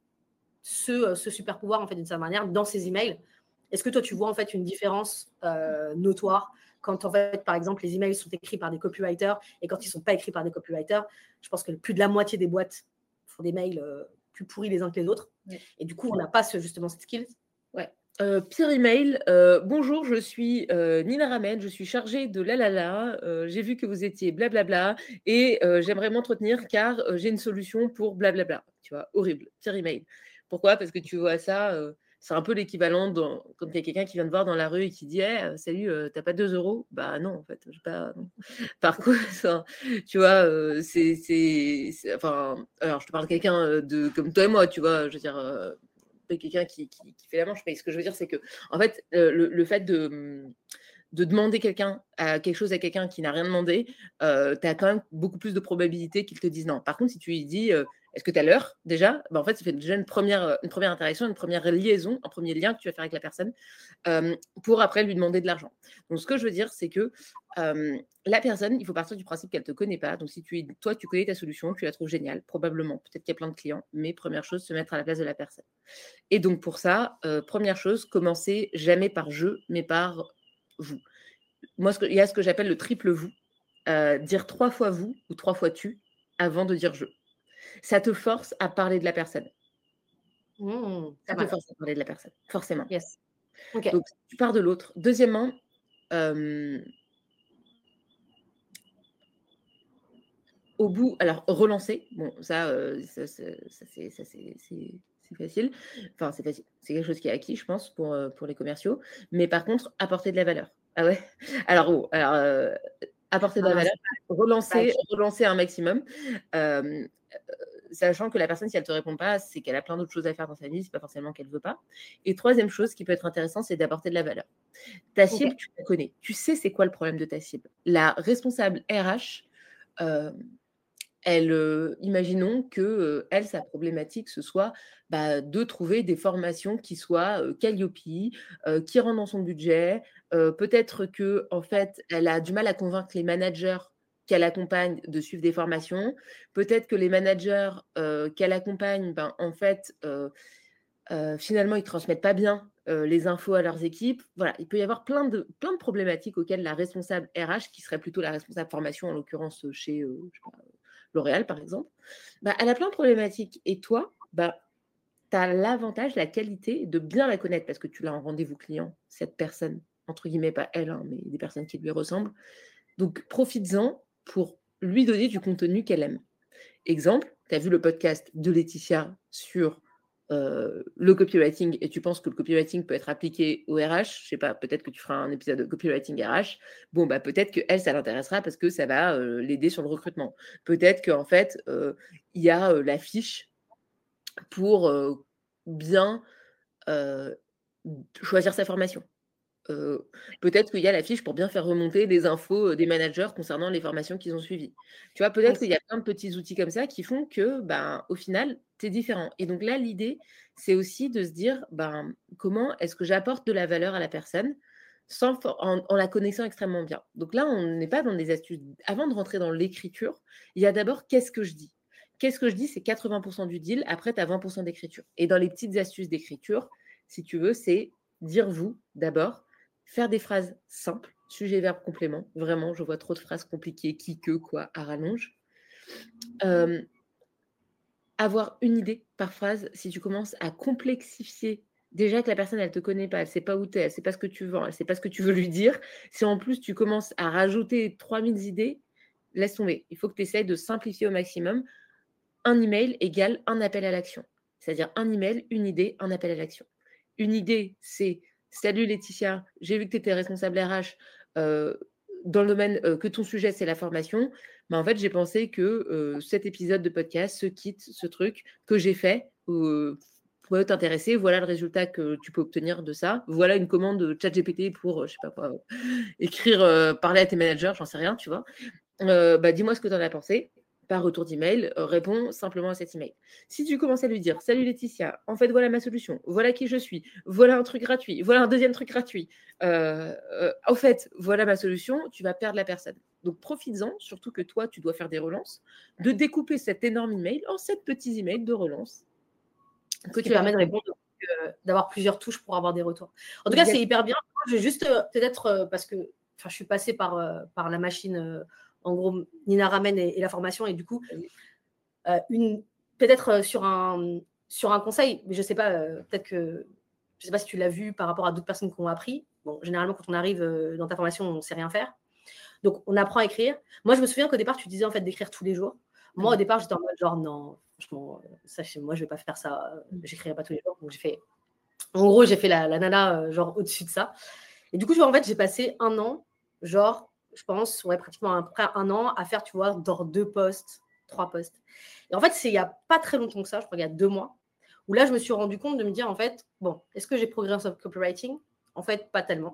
ce super pouvoir, en fait, d'une certaine manière, dans ses emails. Est-ce que toi, tu vois, en fait, une différence notoire quand, en fait, par exemple, les emails sont écrits par des copywriters et quand ils ne sont pas écrits par des copywriters? Je pense que plus de la moitié des boîtes font des mails plus pourris les uns que les autres. Ouais. Et du coup, on n'a pas justement cette skill. Ouais. Pire email, bonjour, je suis Nina Ramen, je suis chargée de lalala, j'ai vu que vous étiez blablabla et j'aimerais m'entretenir car j'ai une solution pour blablabla. Tu vois, horrible, pire email. Pourquoi? Parce que tu vois ça, c'est un peu l'équivalent quand il y a quelqu'un qui vient te voir dans la rue et qui dit hey, salut, t'as pas 2 euros? Bah non, en fait, j'ai pas. Non. Par contre, ça, tu vois, enfin, alors je te parle de quelqu'un comme toi et moi, tu vois, je veux dire. Quelqu'un qui fait la manche, mais ce que je veux dire, c'est que en fait, le fait de demander quelque chose à quelqu'un qui n'a rien demandé, tu as quand même beaucoup plus de probabilité qu'il te dise non. Par contre, si tu lui dis est-ce que tu as l'heure déjà, bah, en fait, ça fait déjà une première interaction, une première liaison, un premier lien que tu vas faire avec la personne pour après lui demander de l'argent. Donc, ce que je veux dire, c'est que la personne, il faut partir du principe qu'elle ne te connaît pas. Donc, si toi, tu connais ta solution, tu la trouves géniale, probablement. Peut-être qu'il y a plein de clients, mais première chose, se mettre à la place de la personne. Et donc, pour ça, première chose, commencez jamais par je, mais par vous. Moi, il y a ce que j'appelle le triple vous. Dire 3 fois vous ou 3 fois tu avant de dire je. Ça te force à parler de la personne. Ça te force à parler de la personne, forcément. Yes. Okay. Donc, tu pars de l'autre. Deuxièmement, au bout, alors relancer, bon, ça c'est facile. Enfin, c'est facile. C'est quelque chose qui est acquis, je pense, pour les commerciaux. Mais par contre, apporter de la valeur. Ah ouais? Alors, apporter de la valeur, relancer un maximum. sachant que la personne, si elle ne te répond pas, c'est qu'elle a plein d'autres choses à faire dans sa vie, c'est pas forcément qu'elle ne veut pas. Et troisième chose qui peut être intéressant, c'est d'apporter de la valeur. Ta cible, Ok. tu la connais. Tu sais c'est quoi le problème de ta cible. La responsable RH, imaginons que elle, sa problématique, ce soit de trouver des formations qui soient Calliope, qui rentrent dans son budget. Peut-être que en fait, elle a du mal à convaincre les managers qu'elle accompagne de suivre des formations. Peut-être que les managers qu'elle accompagne, en fait, finalement, ils ne transmettent pas bien les infos à leurs équipes. Voilà, il peut y avoir plein de problématiques auxquelles la responsable RH, qui serait plutôt la responsable formation, en l'occurrence chez je sais pas, L'Oréal, par exemple, elle a plein de problématiques. Et toi, tu as l'avantage, la qualité de bien la connaître parce que tu l'as en rendez-vous client, cette personne, entre guillemets, pas elle, hein, mais des personnes qui lui ressemblent. Donc, profites-en pour lui donner du contenu qu'elle aime. Exemple, tu as vu le podcast de Laetitia sur le copywriting et tu penses que le copywriting peut être appliqué au RH, je sais pas, peut-être que tu feras un épisode de copywriting RH, bon, peut-être que elle, ça l'intéressera parce que ça va l'aider sur le recrutement. Peut-être qu'en fait, il y a la fiche pour bien choisir sa formation. Peut-être qu'il y a la fiche pour bien faire remonter les infos des managers concernant les formations qu'ils ont suivies. Tu vois, peut-être qu'il y a plein de petits outils comme ça qui font que, au final, tu es différent. Et donc là, l'idée, c'est aussi de se dire, comment est-ce que j'apporte de la valeur à la personne en la connaissant extrêmement bien. Donc là, on n'est pas dans des astuces. Avant de rentrer dans l'écriture, il y a d'abord qu'est-ce que je dis. Qu'est-ce que je dis, c'est 80% du deal. Après, tu as 20% d'écriture. Et dans les petites astuces d'écriture, si tu veux, c'est dire vous d'abord, faire des phrases simples, sujet, verbe, complément. Vraiment, je vois trop de phrases compliquées, qui, que, quoi, à rallonge. Avoir une idée par phrase, si tu commences à complexifier, déjà que la personne, elle ne te connaît pas, elle ne sait pas où tu es, elle ne sait pas ce que tu vends, elle ne sait pas ce que tu veux lui dire, si en plus tu commences à rajouter 3000 idées, laisse tomber. Il faut que tu essayes de simplifier au maximum. Un email égale un appel à l'action. C'est-à-dire un email, une idée, un appel à l'action. Une idée, c'est « Salut Laetitia, j'ai vu que tu étais responsable RH dans le domaine que ton sujet, c'est la formation. Mais en fait, j'ai pensé que cet épisode de podcast, ce truc que j'ai fait, pourrait t'intéresser. Voilà le résultat que tu peux obtenir de ça. Voilà une commande de ChatGPT pour, je sais pas quoi, écrire, parler à tes managers, j'en sais rien, tu vois. Dis-moi ce que tu en as pensé. Par retour d'email, réponds simplement à cet email. Si tu commences à lui dire « Salut Laetitia, en fait, voilà ma solution, voilà qui je suis, voilà un truc gratuit, voilà un deuxième truc gratuit, en fait, voilà ma solution », tu vas perdre la personne. Donc, profites-en, surtout que toi, tu dois faire des relances, de découper cet énorme email en 7 petits emails de relance. Ce qui permet de répondre, d'avoir plusieurs touches pour avoir des retours. En tout cas, c'est hyper bien. Je vais juste peut-être, parce que je suis passée par la machine, en gros, Nina Ramen et la formation, et du coup, peut-être sur un conseil, mais je ne sais pas, peut-être que je ne sais pas si tu l'as vu par rapport à d'autres personnes qui ont appris. Bon, généralement, quand on arrive dans ta formation, on ne sait rien faire. Donc, on apprend à écrire. Moi, je me souviens qu'au départ, tu disais en fait d'écrire tous les jours. Moi, au départ, j'étais en mode genre, non, franchement, ça, moi, je ne vais pas faire ça. J'écrirai pas tous les jours. Donc, en gros, j'ai fait la nana genre au-dessus de ça. Et du coup, en fait, j'ai passé un an, genre, je pense, pratiquement après un an, à faire, tu vois, dans 2 posts, 3 posts. Et en fait, c'est il n'y a pas très longtemps que ça, je crois qu'il y a 2 mois, où là, je me suis rendu compte de me dire, en fait, bon, est-ce que j'ai progressé en copywriting? En fait, pas tellement.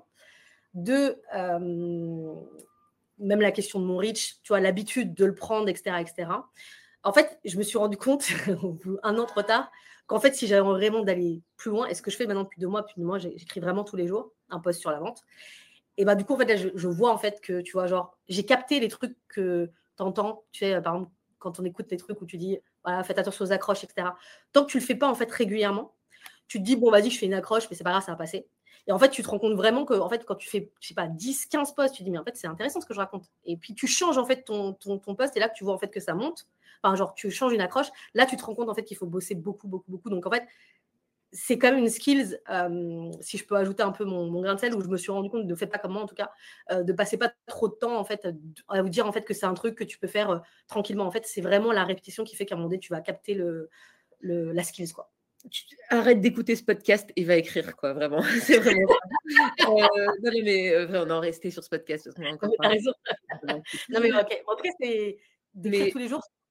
Même la question de mon reach, tu vois, l'habitude de le prendre, etc., etc. En fait, je me suis rendu compte, un an trop tard, qu'en fait, si j'avais vraiment d'aller plus loin, et ce que je fais maintenant depuis 2 mois, j'écris vraiment tous les jours un post sur la vente. Et du coup, en fait, là, je vois en fait que, tu vois, genre, j'ai capté les trucs que tu entends, tu sais, par exemple, quand on écoute les trucs où tu dis, voilà, faites attention aux accroches, etc. Tant que tu le fais pas, en fait, régulièrement, tu te dis, bon, vas-y, je fais une accroche, mais c'est pas grave, ça va passer. Et en fait, tu te rends compte vraiment que, en fait, quand tu fais, je sais pas, 10, 15 posts, tu te dis, mais en fait, c'est intéressant ce que je raconte. Et puis, tu changes, en fait, ton post, et là, tu vois, en fait, que ça monte. Enfin, genre, tu changes une accroche. Là, tu te rends compte, en fait, qu'il faut bosser beaucoup, beaucoup, beaucoup. Donc, en fait, c'est quand même une skills, si je peux ajouter un peu mon grain de sel, où je me suis rendu compte, ne faites pas comme moi, en tout cas, de passer pas trop de temps, en fait, à vous dire, en fait, que c'est un truc que tu peux faire tranquillement. En fait, c'est vraiment la répétition qui fait qu'à un moment donné, tu vas capter la skills, quoi. Arrête d'écouter ce podcast et va écrire, quoi, vraiment. C'est vraiment ça. Non, mais on en restait sur ce podcast. Parce qu'on a encore T'as raison. Non, mais ok. En tout cas, c'est d'écrire Mais tous les jours.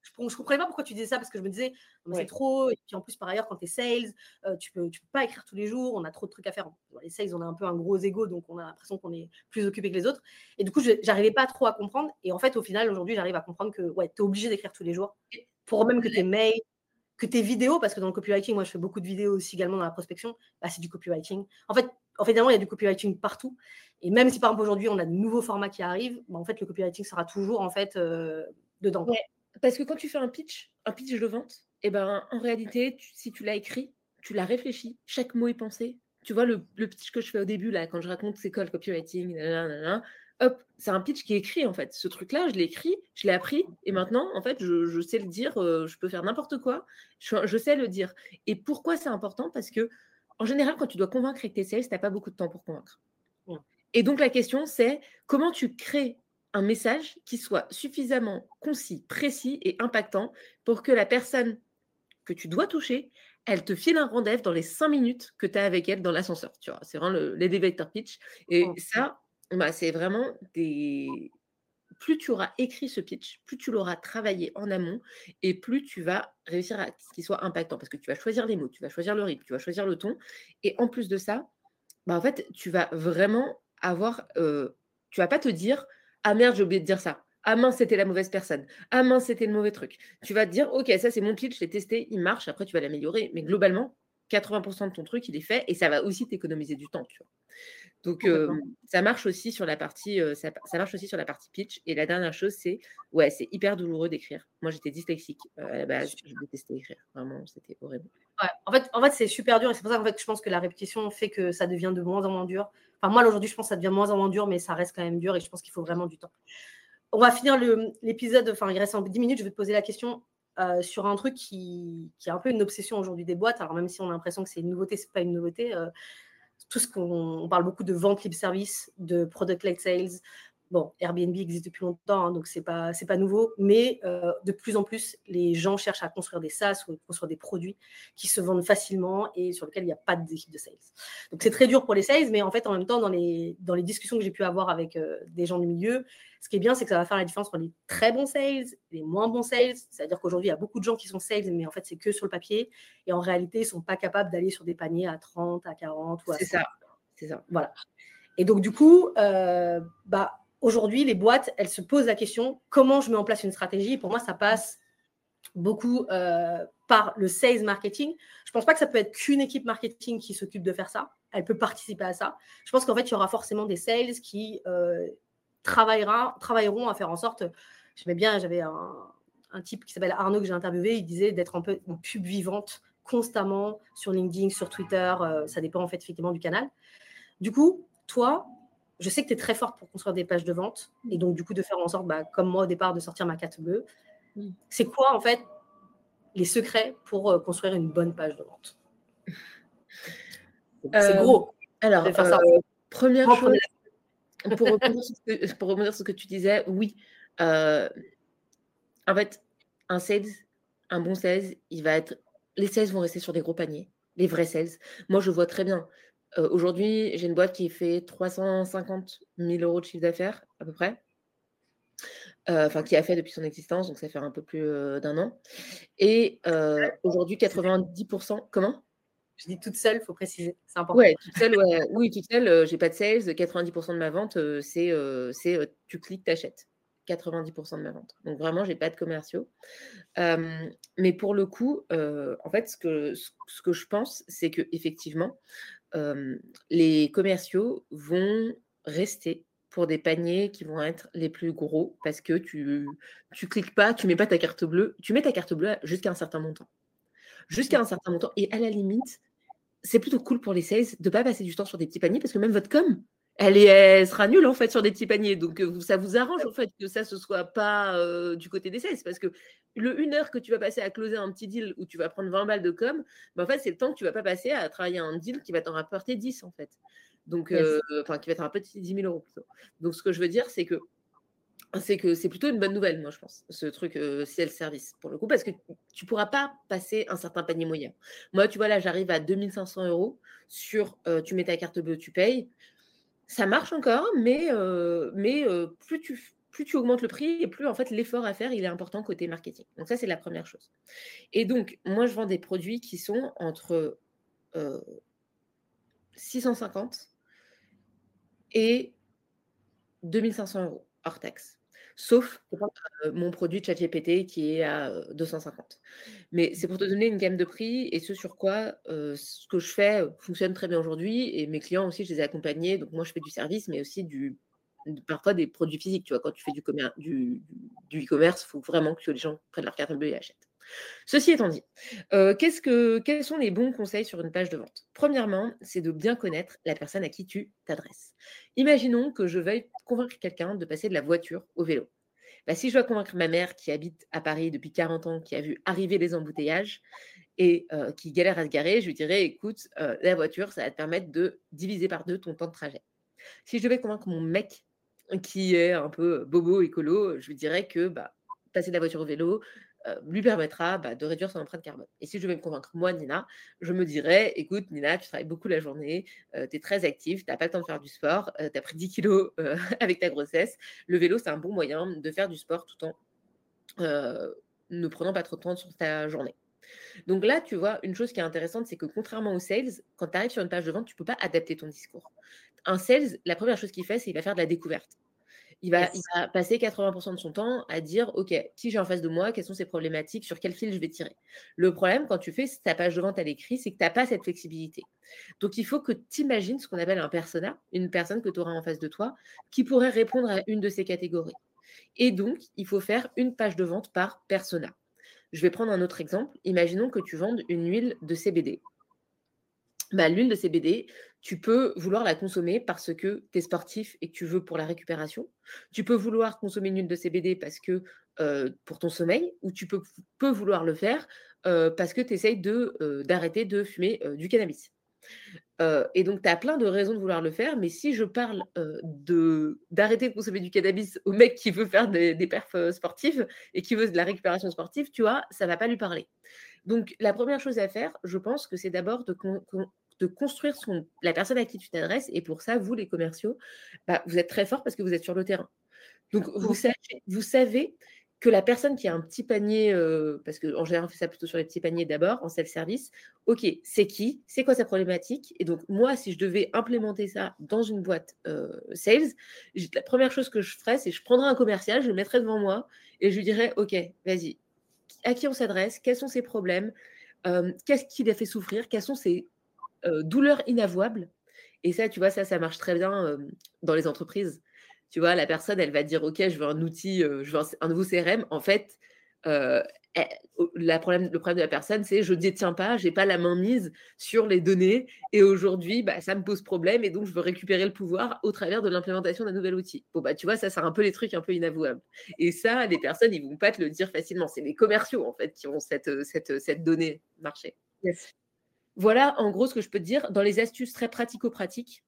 je comprenais pas pourquoi tu disais ça, parce que je me disais, non, mais c'est Ouais. trop. Et puis en plus, par ailleurs, quand tu es sales, tu peux pas écrire tous les jours, on a trop de trucs à faire. Les sales, on a un peu un gros ego, donc on a l'impression qu'on est plus occupé que les autres. Et du coup, j'arrivais pas trop à comprendre. Et en fait, au final, aujourd'hui, j'arrive à comprendre que ouais, tu es obligé d'écrire tous les jours, pour même que tes mails, que tes vidéos, parce que dans le copywriting, moi je fais beaucoup de vidéos aussi également dans la prospection, bah, c'est du copywriting. En fait, évidemment, il y a du copywriting partout. Et même si par exemple aujourd'hui on a de nouveaux formats qui arrivent, bah, en fait le copywriting sera toujours en fait dedans. Ouais, parce que quand tu fais un pitch de vente, et ben, en réalité, si tu l'as écrit, tu l'as réfléchi, chaque mot est pensé. Tu vois, le pitch que je fais au début, là, quand je raconte c'est quoi le copywriting, nanana, hop, c'est un pitch qui est écrit, en fait. Ce truc-là, je l'ai écrit, je l'ai appris, et maintenant, en fait, je sais le dire, je peux faire n'importe quoi, je sais le dire. Et pourquoi c'est important? Parce que, en général, quand tu dois convaincre avec tes sales, tu n'as pas beaucoup de temps pour convaincre. Ouais. Et donc, la question, c'est comment tu crées un message qui soit suffisamment concis, précis et impactant pour que la personne que tu dois toucher, elle te file un rendez-vous dans les 5 minutes que tu as avec elle dans l'ascenseur. Tu vois, c'est vraiment l'elevator pitch. Et ça, bah, c'est vraiment des. Plus tu auras écrit ce pitch, plus tu l'auras travaillé en amont et plus tu vas réussir à ce qu'il soit impactant parce que tu vas choisir les mots, tu vas choisir le rythme, tu vas choisir le ton. Et en plus de ça, bah, en fait, tu vas vraiment avoir, tu vas pas te dire: «Ah merde, j'ai oublié de dire ça. Ah mince, c'était la mauvaise personne. Ah mince, c'était le mauvais truc». Tu vas te dire: «OK, ça c'est mon pitch, je l'ai testé, il marche». Après tu vas l'améliorer, mais globalement, 80 de ton truc, il est fait et ça va aussi t'économiser du temps, tu vois? Donc Complètement. ça marche aussi sur la partie, ça marche aussi sur la partie pitch et la dernière chose, c'est ouais, c'est hyper douloureux d'écrire. Moi, j'étais dyslexique, à la base, je détestais écrire. Vraiment, c'était horrible. Ouais. En fait, c'est super dur et c'est pour ça qu'en fait, je pense que la répétition fait que ça devient de moins en moins dur. Enfin, moi, aujourd'hui, je pense que ça devient de moins en moins dur, mais ça reste quand même dur et je pense qu'il faut vraiment du temps. On va finir l'épisode, enfin, il reste 10 minutes, je vais te poser la question sur un truc qui est un peu une obsession aujourd'hui des boîtes. Alors, même si on a l'impression que c'est une nouveauté, c'est pas une nouveauté. Tout ce on parle beaucoup de vente libre service, de product-led sales. Bon, Airbnb existe depuis longtemps, hein, donc c'est pas nouveau, mais de plus en plus, les gens cherchent à construire des SaaS ou construire des produits qui se vendent facilement et sur lesquels il n'y a pas d'équipe de sales. Donc c'est très dur pour les sales, mais en fait, en même temps, dans les discussions que j'ai pu avoir avec des gens du milieu, ce qui est bien, c'est que ça va faire la différence entre les très bons sales et les moins bons sales. C'est-à-dire qu'aujourd'hui, il y a beaucoup de gens qui sont sales, mais en fait, c'est que sur le papier. Et en réalité, ils ne sont pas capables d'aller sur des paniers à 30, à 40 ou à 100. C'est ça. Voilà. Et donc, du coup, aujourd'hui, les boîtes, elles se posent la question, comment je mets en place une stratégie? Et pour moi, ça passe beaucoup par le sales marketing. Je ne pense pas que ça peut être qu'une équipe marketing qui s'occupe de faire ça. Elle peut participer à ça. Je pense qu'en fait, il y aura forcément des sales qui travailleront à faire en sorte. J'avais un type qui s'appelle Arnaud que j'ai interviewé, il disait d'être un peu une pub vivante constamment sur LinkedIn, sur Twitter, ça dépend en fait effectivement du canal. Du coup, toi, je sais que tu es très forte pour construire des pages de vente et donc du coup de faire en sorte, comme moi au départ, de sortir ma carte bleue. C'est quoi en fait les secrets pour construire une bonne page de vente? C'est gros Alors, de faire ça. première chose, pour rebondir sur ce que tu disais, oui, en fait, un bon sales, les sales vont rester sur des gros paniers, les vrais sales. Moi, je vois très bien. Aujourd'hui, j'ai une boîte qui fait 350 000 € de chiffre d'affaires, à peu près. Enfin, qui a fait depuis son existence, donc ça fait un peu plus d'1 an. Et aujourd'hui, 90%. Comment? Je dis toute seule, il faut préciser, c'est important. Ouais, toute seule, ouais. Oui, toute seule, j'ai pas de sales. 90% de ma vente, c'est, tu cliques, tu achètes. 90% de ma vente. Donc vraiment, j'ai pas de commerciaux. Mais pour le coup, en fait, ce que je pense, c'est qu'effectivement, les commerciaux vont rester pour des paniers qui vont être les plus gros parce que tu cliques pas, tu mets pas ta carte bleue. Tu mets ta carte bleue jusqu'à un certain montant. Jusqu'à un certain montant et à la limite, c'est plutôt cool pour les sales de pas passer du temps sur des petits paniers parce que même votre com, elle sera nulle en fait sur des petits paniers. Donc ça vous arrange en fait que ça ce soit pas du côté des sales parce que le 1 heure que tu vas passer à closer un petit deal où tu vas prendre 20 balles de com, en fait c'est le temps que tu vas pas passer à travailler un deal qui va t'en rapporter 10 en fait. Donc Yes. enfin qui va te rapporter 10 000 € plutôt. Donc ce que je veux dire c'est que c'est plutôt une bonne nouvelle, moi, je pense, ce truc sales service, pour le coup, parce que tu ne pourras pas passer un certain panier moyen. Moi, tu vois, là, j'arrive à 2 500 € sur tu mets ta carte bleue, tu payes. Ça marche encore, mais plus tu augmentes le prix et plus en fait l'effort à faire, il est important côté marketing. Donc ça, c'est la première chose. Et donc, moi, je vends des produits qui sont entre 650 et 2 500 € hors taxe. Sauf mon produit ChatGPT qui est à 250. Mais c'est pour te donner une gamme de prix et ce sur quoi ce que je fais fonctionne très bien aujourd'hui. Et mes clients aussi, je les ai accompagnés. Donc moi, je fais du service, mais aussi parfois des produits physiques. Tu vois, quand tu fais du e-commerce, il faut vraiment que les gens prennent leur carte bleue et achètent. Ceci étant dit, quels sont les bons conseils sur une page de vente? Premièrement, c'est de bien connaître la personne à qui tu t'adresses. Imaginons que je veuille convaincre quelqu'un de passer de la voiture au vélo. Bah, si je dois convaincre ma mère qui habite à Paris depuis 40 ans, qui a vu arriver les embouteillages et qui galère à se garer, je lui dirais: «Écoute, la voiture, ça va te permettre de diviser par 2 ton temps de trajet». Si je devais convaincre mon mec qui est un peu bobo écolo, je lui dirais que, bah, passer de la voiture au vélo, lui permettra, bah, de réduire son empreinte carbone. Et si je devais me convaincre moi, Nina, je me dirais: «Écoute Nina, tu travailles beaucoup la journée, tu es très active, tu as pas le temps de faire du sport, tu as pris 10 kilogrammes avec ta grossesse. Le vélo, c'est un bon moyen de faire du sport tout en, ne prenant pas trop de temps sur ta journée». Donc là, tu vois, une chose qui est intéressante, c'est que contrairement aux sales, quand tu arrives sur une page de vente, tu ne peux pas adapter ton discours. Un sales, la première chose qu'il fait, c'est qu'il va faire de la découverte. Il Yes. va passer 80 de son temps à dire: «OK, qui j'ai en face de moi? Quelles sont ses problématiques? Sur quel fil je vais tirer?» Le problème quand tu fais ta page de vente à l'écrit, c'est que tu as pas cette flexibilité. Donc il faut que tu imagines ce qu'on appelle un persona, une personne que tu auras en face de toi, qui pourrait répondre à une de ces catégories. Et donc, il faut faire une page de vente par persona. Je vais prendre un autre exemple. Imaginons que tu vendes une huile de CBD. Bah, l'huile de CBD, tu peux vouloir la consommer parce que tu es sportif et que tu veux pour la récupération. Tu peux vouloir consommer une huile de CBD parce que, pour ton sommeil ou tu peux vouloir le faire, parce que tu essayes d'arrêter de fumer, du cannabis. Et donc tu as plein de raisons de vouloir le faire, mais si je parle, d'arrêter de consommer du cannabis au mec qui veut faire des perfs, sportives et qui veut de la récupération sportive, tu vois? Ça va pas lui parler. Donc la première chose à faire, je pense que c'est d'abord de construire la personne à qui tu t'adresses et pour ça, vous les commerciaux, bah, vous êtes très forts parce que vous êtes sur le terrain. Donc vous savez que la personne qui a un petit panier, parce qu'en général on fait ça plutôt sur les petits paniers d'abord, en self-service. OK, c'est qui? C'est quoi sa problématique? Et donc moi, si je devais implémenter ça dans une boîte, sales, la première chose que je ferais, c'est je prendrais un commercial, je le mettrais devant moi et je lui dirais: «OK, vas-y, à qui on s'adresse? Quels sont ses problèmes? Qu'est-ce qui l'a fait souffrir? Quelles sont ses, douleurs inavouables?» Et ça, tu vois, ça marche très bien, dans les entreprises. Tu vois, la personne, elle va dire: «OK, je veux un outil, je veux un nouveau CRM». En fait, heu, elle le problème de la personne, c'est: «Je détiens pas, j'ai pas la main mise sur les données et aujourd'hui, bah, ça me pose problème et donc je veux récupérer le pouvoir au travers de l'implémentation d'un nouvel outil». Bon, bah, tu vois, ça, c'est un peu les trucs un peu inavouables et ça, les personnes, ils vont pas te le dire facilement. C'est les commerciaux, en fait, qui ont cette donnée marché. Yes. Voilà, en gros, ce que je peux te dire. Dans les astuces très pratico-pratiques,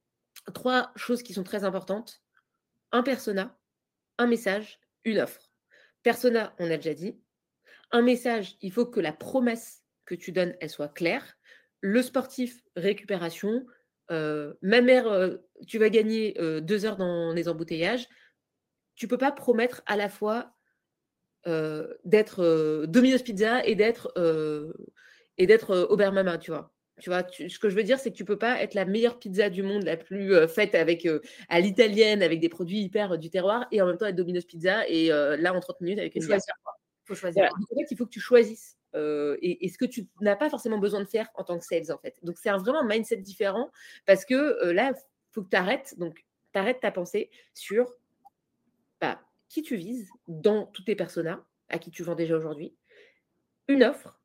3 choses qui sont très importantes: un persona, un message, une offre. Persona, on a déjà dit. Un message, il faut que la promesse que tu donnes, elle soit claire. Le sportif, récupération. Ma mère, tu vas gagner, 2 heures dans les embouteillages. Tu peux pas promettre à la fois, d'être, Domino's Pizza et d'être, Aubert Mama, tu vois? Tu vois? Ce que je veux dire, c'est que tu peux pas être la meilleure pizza du monde, la plus, faite avec, à l'italienne, avec des produits hyper, du terroir et en même temps être Domino's Pizza et là, en 30 minutes avec Faut une bière. choisir, quoi. Faut choisir, Voilà, quoi. donc en fait, il faut que tu choisisses, et ce que tu n'as pas forcément besoin de faire en tant que sales, en fait. Donc c'est vraiment un mindset différent parce que, là, faut que tu arrêtes ta pensée sur, bah, qui tu vises dans tous tes personas, à qui tu vends déjà aujourd'hui, une offre,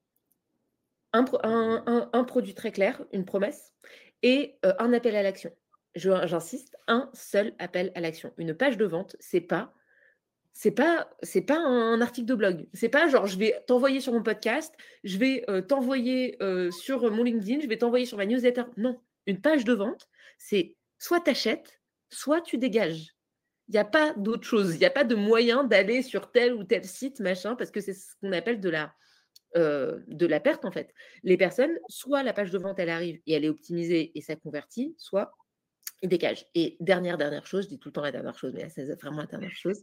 un produit très clair, une promesse et un appel à l'action. J'insiste, un seul appel à l'action. Une page de vente, c'est pas un article de blog. C'est pas genre je vais t'envoyer sur mon podcast, je vais, t'envoyer, sur mon LinkedIn, je vais t'envoyer sur ma newsletter. Non, une page de vente, c'est soit tu achètes, soit tu dégages. Il y a pas d'autre chose. Il y a pas de moyen d'aller sur tel ou tel site machin parce que c'est ce qu'on appelle de la perte, en fait. Les personnes, soit la page de vente, elle arrive et elle est optimisée et ça convertit, soit Des cages. Et dernière chose, je dis tout le temps la dernière chose, mais là, c'est vraiment la dernière chose,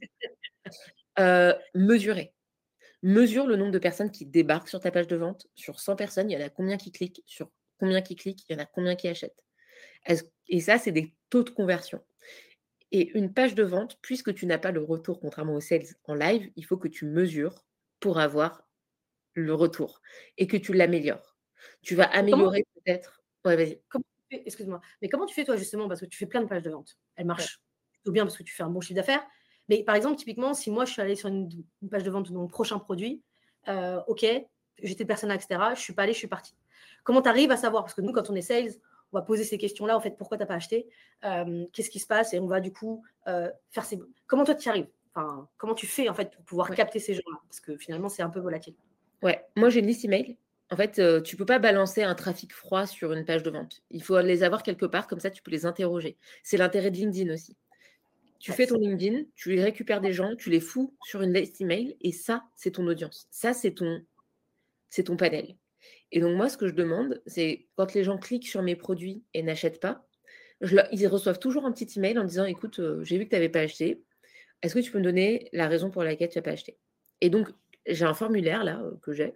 mesurer. Mesure le nombre de personnes qui débarquent sur ta page de vente. Sur 100 personnes, il y en a combien qui cliquent? Sur combien qui cliquent, il y en a combien qui achètent? Et ça, c'est des taux de conversion. Et une page de vente, puisque tu n'as pas le retour, contrairement aux sales en live, il faut que tu mesures pour avoir le retour et que tu l'améliores. Tu vas Mais comment, améliorer peut-être. Ouais, vas-y. comment tu fais, excuse-moi, mais comment tu fais toi justement, parce que tu fais plein de pages de vente, elles Ouais. marchent plutôt bien parce que tu fais un bon chiffre d'affaires. Mais par exemple, typiquement, si moi je suis allée sur une page de vente de mon prochain produit, ok, j'étais personnel, etc. Je suis pas allée, je suis partie. Comment tu arrives à savoir? Parce que nous, quand on est sales, on va poser ces questions-là. En fait, pourquoi tu n'as pas acheté? Qu'est-ce qui se passe? Et on va du coup faire ces. Comment toi tu y arrives? Enfin, comment tu fais en fait pour pouvoir Ouais. capter ces gens-là? Parce que finalement, c'est un peu volatile. Ouais, moi j'ai une liste email. En fait, tu peux pas balancer un trafic froid sur une page de vente. Il faut les avoir quelque part, comme ça tu peux les interroger. C'est l'intérêt de LinkedIn aussi. Tu Ouais, fais ton LinkedIn, tu les récupères des gens, tu les fous sur une liste email et ça, c'est ton audience. Ça, c'est ton panel. Et donc moi, ce que je demande, c'est quand les gens cliquent sur mes produits et n'achètent pas, ils reçoivent toujours un petit email en disant: «Écoute, j'ai vu que tu n'avais pas acheté. Est-ce que tu peux me donner la raison pour laquelle tu n'as pas acheté?» Et donc j'ai un formulaire là, que j'ai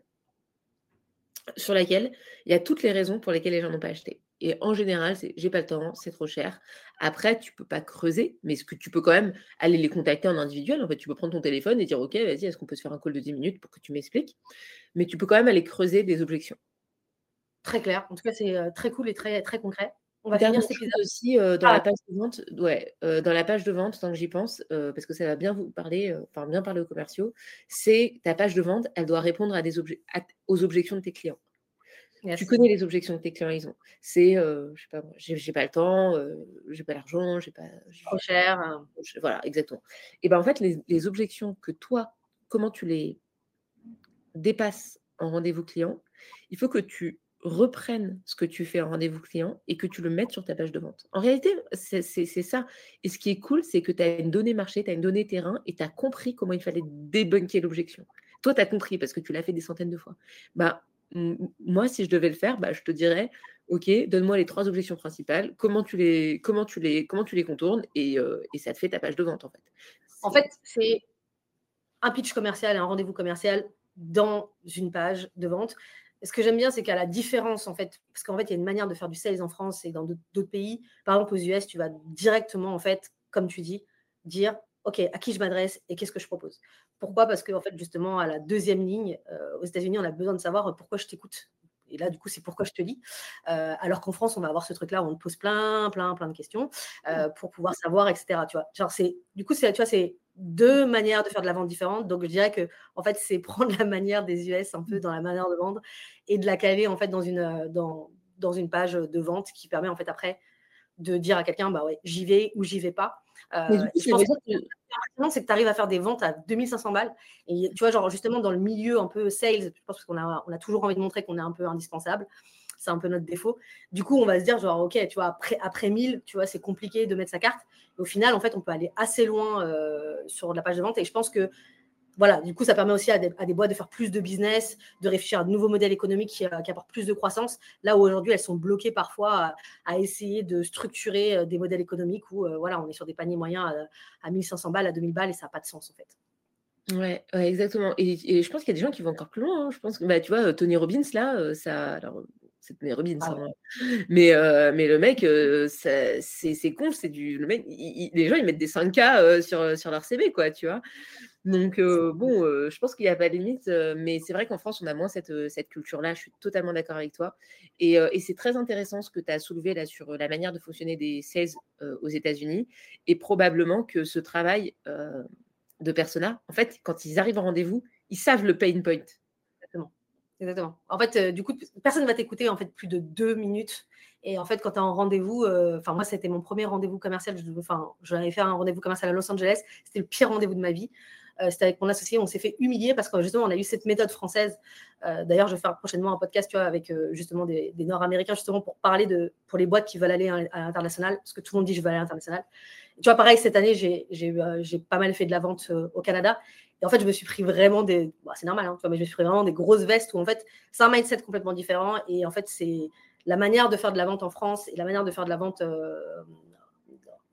sur laquelle il y a toutes les raisons pour lesquelles les gens n'ont pas acheté. Et en général, c'est: «J'ai pas le temps, c'est trop cher». Après, tu peux pas creuser, mais ce que tu peux quand même aller les contacter en individuel. En fait, tu peux prendre ton téléphone et dire: «OK, vas-y, est-ce qu'on peut se faire un call de 10 minutes pour que tu m'expliques?» Mais tu peux quand même aller creuser des objections. très clair. En tout cas, c'est très cool et très, très concret. On va finir Dernière cet chose épisode. aussi, dans la Ah, page de vente, ouais, dans la page de vente, tant que j'y pense, parce que ça va bien vous parler, enfin bien parler aux commerciaux, c'est ta page de vente, elle doit répondre à des aux objections de tes clients. Tu yes. connais les objections que tes clients ils ont. C'est, je sais pas moi, j'ai pas le temps, j'ai pas l'argent, j'ai pas Trop cher. voilà, exactement. Et ben, en fait, les objections que toi, comment tu les dépasses en rendez-vous client, il faut que tu reprennes ce que tu fais en rendez-vous client et que tu le mettes sur ta page de vente. En réalité, c'est ça. Et ce qui est cool, c'est que tu as une donnée marché, tu as une donnée terrain et tu as compris comment il fallait débunker l'objection. Toi, tu as compris parce que tu l'as fait des centaines de fois. Bah, moi, si je devais le faire, bah, je te dirais: «OK, donne-moi les 3 objections principales, comment tu les contournes?» Et ça te fait ta page de vente, en fait. En C'est fait, c'est un pitch commercial et un rendez-vous commercial dans une page de vente. Et ce que j'aime bien, c'est qu'à la différence, en fait, parce qu'en fait, il y a une manière de faire du sales en France et dans d'autres pays. Par exemple, aux US, tu vas directement, en fait, comme tu dis, dire, OK, à qui je m'adresse et qu'est-ce que je propose. Pourquoi? Parce qu'en fait, justement, à la deuxième ligne, aux États-Unis, on a besoin de savoir pourquoi je t'écoute. Et là, du coup, c'est pourquoi je te lis. Alors qu'en France, on va avoir ce truc-là où on te pose plein de questions pour pouvoir savoir, etc. Tu vois, genre, du coup, tu vois, c'est deux manières de faire de la vente différentes. Donc, je dirais que, en fait, c'est prendre la manière des US un peu dans la manière de vendre et de la caler, en fait, dans une page de vente qui permet, en fait, après, de dire à quelqu'un, bah ouais, j'y vais ou j'y vais pas. mais du coup, Et je ça veut pense que dire que c'est que tu arrives à faire des ventes à 2500 balles. Et tu vois, genre, justement, dans le milieu un peu sales, je pense qu'on a toujours envie de montrer qu'on est un peu indispensable. C'est un peu notre défaut. Du coup, on va se dire, genre, OK, tu vois, après 1000, tu vois, c'est compliqué de mettre sa carte. Et au final, en fait, on peut aller assez loin sur la page de vente. Et je pense que, voilà, du coup, ça permet aussi à des boîtes de faire plus de business, de réfléchir à de nouveaux modèles économiques qui apportent plus de croissance. Là où aujourd'hui, elles sont bloquées parfois à essayer de structurer des modèles économiques où, voilà, on est sur des paniers moyens à 1500 balles, à 2000 balles, et ça n'a pas de sens, en fait. ouais, ouais, exactement. Et je pense qu'il y a des gens qui vont encore plus loin, hein. Je pense que, bah, tu vois, Tony Robbins là, ça alors, c'est Tony Robbins, Ah ouais. hein, mais le mec, c'est con, c'est du le mec, les gens, ils mettent des 5K, sur leur CV, quoi, tu vois? Donc bon, je pense qu'il y a pas de limite, mais c'est vrai qu'en France, on a moins cette culture-là. Je suis totalement d'accord avec toi et c'est très intéressant ce que tu as soulevé là sur, la manière de fonctionner des sales, aux États-Unis et probablement que ce travail, de persona, en fait, quand ils arrivent en rendez-vous, ils savent le pain point. Exactement. Exactement. En fait, du coup, personne ne va t'écouter en fait plus de 2 minutes. Et en fait, quand tu as un rendez-vous, enfin moi, c'était mon premier rendez-vous commercial. J'avais fait un rendez-vous commercial à Los Angeles. C'était le pire rendez-vous de ma vie. C'était avec mon associé. On s'est fait humilier parce que justement, on a eu cette méthode française. D'ailleurs, je vais faire prochainement un podcast, tu vois, avec justement des Nord-Américains, justement pour parler pour les boîtes qui veulent aller à l'international, parce que tout le monde dit je veux aller à l'international. Tu vois, pareil, cette année, j'ai pas mal fait de la vente au Canada. Et en fait, je me suis pris vraiment c'est normal, hein, tu vois, mais je me suis pris vraiment des grosses vestes où en fait, c'est un mindset complètement différent. Et en fait, c'est la manière de faire de la vente en France et la manière de faire de la vente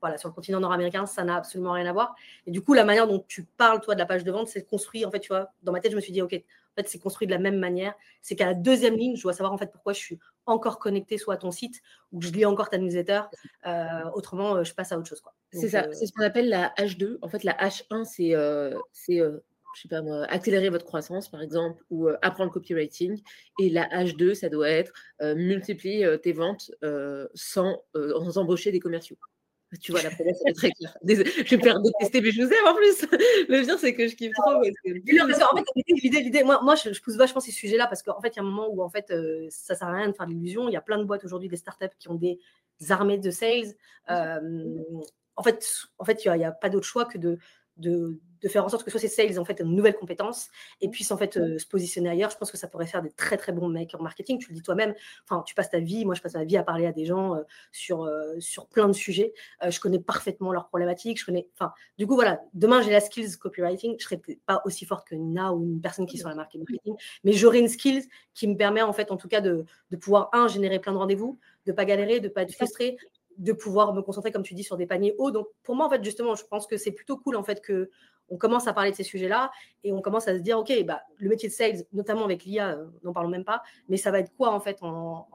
voilà, sur le continent nord-américain, ça n'a absolument rien à voir. Et du coup, la manière dont tu parles, toi, de la page de vente, c'est construit, en fait, tu vois, dans ma tête, je me suis dit, OK, en fait, c'est construit de la même manière. C'est qu'à la deuxième ligne, je dois savoir, en fait, pourquoi je suis encore connecté soit à ton site ou que je lis encore ta newsletter. Autrement, je passe à autre chose, quoi. C'est Donc, ça, c'est ce qu'on appelle la H2. En fait, la H1, je sais pas moi, accélérer votre croissance, par exemple, ou apprendre le copywriting. Et la H2, ça doit être multiplier tes ventes sans embaucher des commerciaux. Tu vois, la promesse, elle est très claire. Je vais me faire détester, mais je vous aime en plus. Le pire, c'est que je kiffe trop. Parce qu'en fait, l'idée, moi je pousse vachement ces sujets-là parce qu'en fait, il y a un moment où en fait, ça sert à rien de faire de l'illusion. Il y a plein de boîtes aujourd'hui, des startups qui ont des armées de sales. En fait, il n'y a pas d'autre choix que de faire en sorte que soit ces sales en fait une nouvelle compétence et puissent en fait se positionner ailleurs. Je pense que ça pourrait faire des très très bons mecs en marketing. Tu le dis toi-même. Enfin, tu passes ta vie. Moi, je passe ma vie à parler à des gens sur plein de sujets. Je connais parfaitement leurs problématiques. Du coup, voilà. Demain, j'ai la skills copywriting. Je serai pas aussi forte que Nina ou une personne qui est sur la marketing, mais j'aurai une skills qui me permet en fait, en tout cas, de pouvoir générer plein de rendez-vous, de pas galérer, de pas être frustré, de pouvoir me concentrer, comme tu dis, sur des paniers hauts. Donc, pour moi, en fait, justement, je pense que c'est plutôt cool, en fait, qu'on commence à parler de ces sujets-là et on commence à se dire, OK, le métier de sales, notamment avec l'IA, n'en parlons même pas, mais ça va être quoi, en fait, en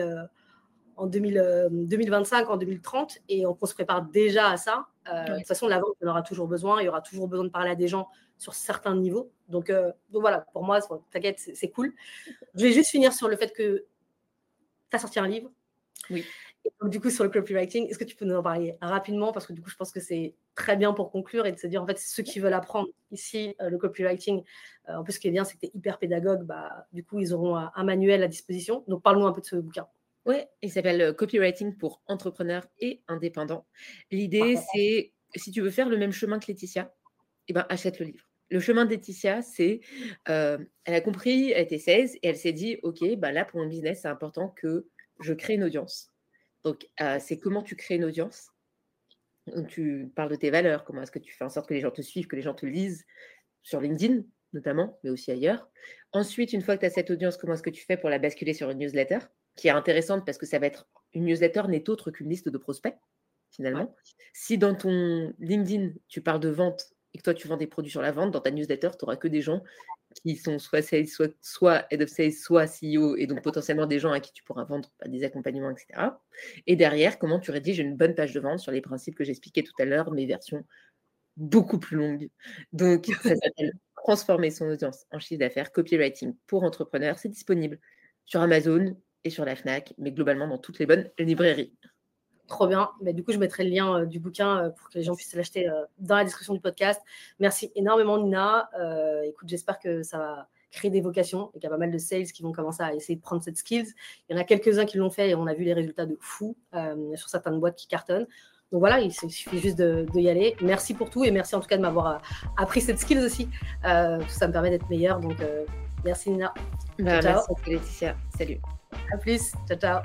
2025, en 2030, et on se prépare déjà à ça. De toute façon, la vente, on aura toujours besoin. Il y aura toujours besoin de parler à des gens sur certains niveaux. Donc voilà, pour moi, t'inquiète, c'est cool. Je vais juste finir sur le fait que tu as sorti un livre. Oui. Et donc, du coup, sur le copywriting, est-ce que tu peux nous en parler rapidement? Parce que du coup, je pense que c'est très bien pour conclure et de se dire, en fait, ceux qui veulent apprendre ici le copywriting, en plus, ce qui est bien, c'est que tu es hyper pédagogue. Du coup, ils auront un manuel à disposition. Donc, parle-nous un peu de ce bouquin. Oui, il s'appelle Copywriting pour entrepreneurs et indépendants. L'idée, c'est, si tu veux faire le même chemin que Laetitia, achète le livre. Le chemin de Laetitia, c'est, elle a compris, elle était 16 et elle s'est dit, OK, là, pour mon business, c'est important que je crée une audience. Donc, c'est comment tu crées une audience. Donc, tu parles de tes valeurs, comment est-ce que tu fais en sorte que les gens te suivent, que les gens te lisent, sur LinkedIn notamment, mais aussi ailleurs. Ensuite, une fois que tu as cette audience, comment est-ce que tu fais pour la basculer sur une newsletter qui est intéressante parce que ça va être une newsletter n'est autre qu'une liste de prospects, finalement. Ouais. Si dans ton LinkedIn, tu parles de vente et que toi, tu vends des produits sur la vente, dans ta newsletter, tu n'auras que des gens qui sont soit sales, soit head of sales, soit CEO, et donc potentiellement des gens à qui tu pourras vendre des accompagnements, etc. Et derrière, comment tu rédiges une bonne page de vente sur les principes que j'expliquais tout à l'heure, mes versions beaucoup plus longues. Donc, ça s'appelle Transformer son audience en chiffre d'affaires, copywriting pour entrepreneurs. C'est disponible sur Amazon et sur la Fnac, mais globalement dans toutes les bonnes librairies. Trop bien. Du coup, je mettrai le lien du bouquin pour que les gens puissent l'acheter dans la description du podcast. Merci énormément, Nina. Écoute, j'espère que ça va créer des vocations et qu'il y a pas mal de sales qui vont commencer à essayer de prendre cette skills. Il y en a quelques-uns qui l'ont fait et on a vu les résultats de fou sur certaines boîtes qui cartonnent. Donc voilà, il suffit juste de y aller. Merci pour tout et merci en tout cas de m'avoir appris cette skills aussi. Ça me permet d'être meilleure. Donc merci, Nina. Merci, Laetitia. Salut. À plus. Ciao, ciao.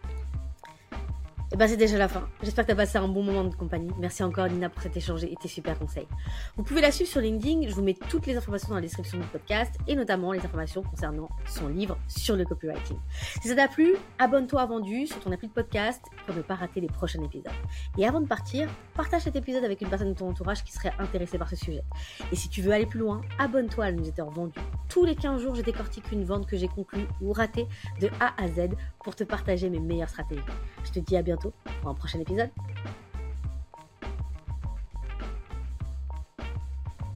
Et c'est déjà la fin. J'espère que tu as passé un bon moment de compagnie. Merci encore, Nina, pour cet échange et tes super conseils. Vous pouvez la suivre sur LinkedIn. Je vous mets toutes les informations dans la description du podcast et notamment les informations concernant son livre sur le copywriting. Si ça t'a plu, abonne-toi à Vendu sur ton appli de podcast pour ne pas rater les prochains épisodes. Et avant de partir, partage cet épisode avec une personne de ton entourage qui serait intéressée par ce sujet. Et si tu veux aller plus loin, abonne-toi à la newsletter Vendu. Tous les 15 jours, je décortique une vente que j'ai conclue ou ratée de A à Z pour te partager mes meilleures stratégies. Je te dis à bientôt pour un prochain épisode.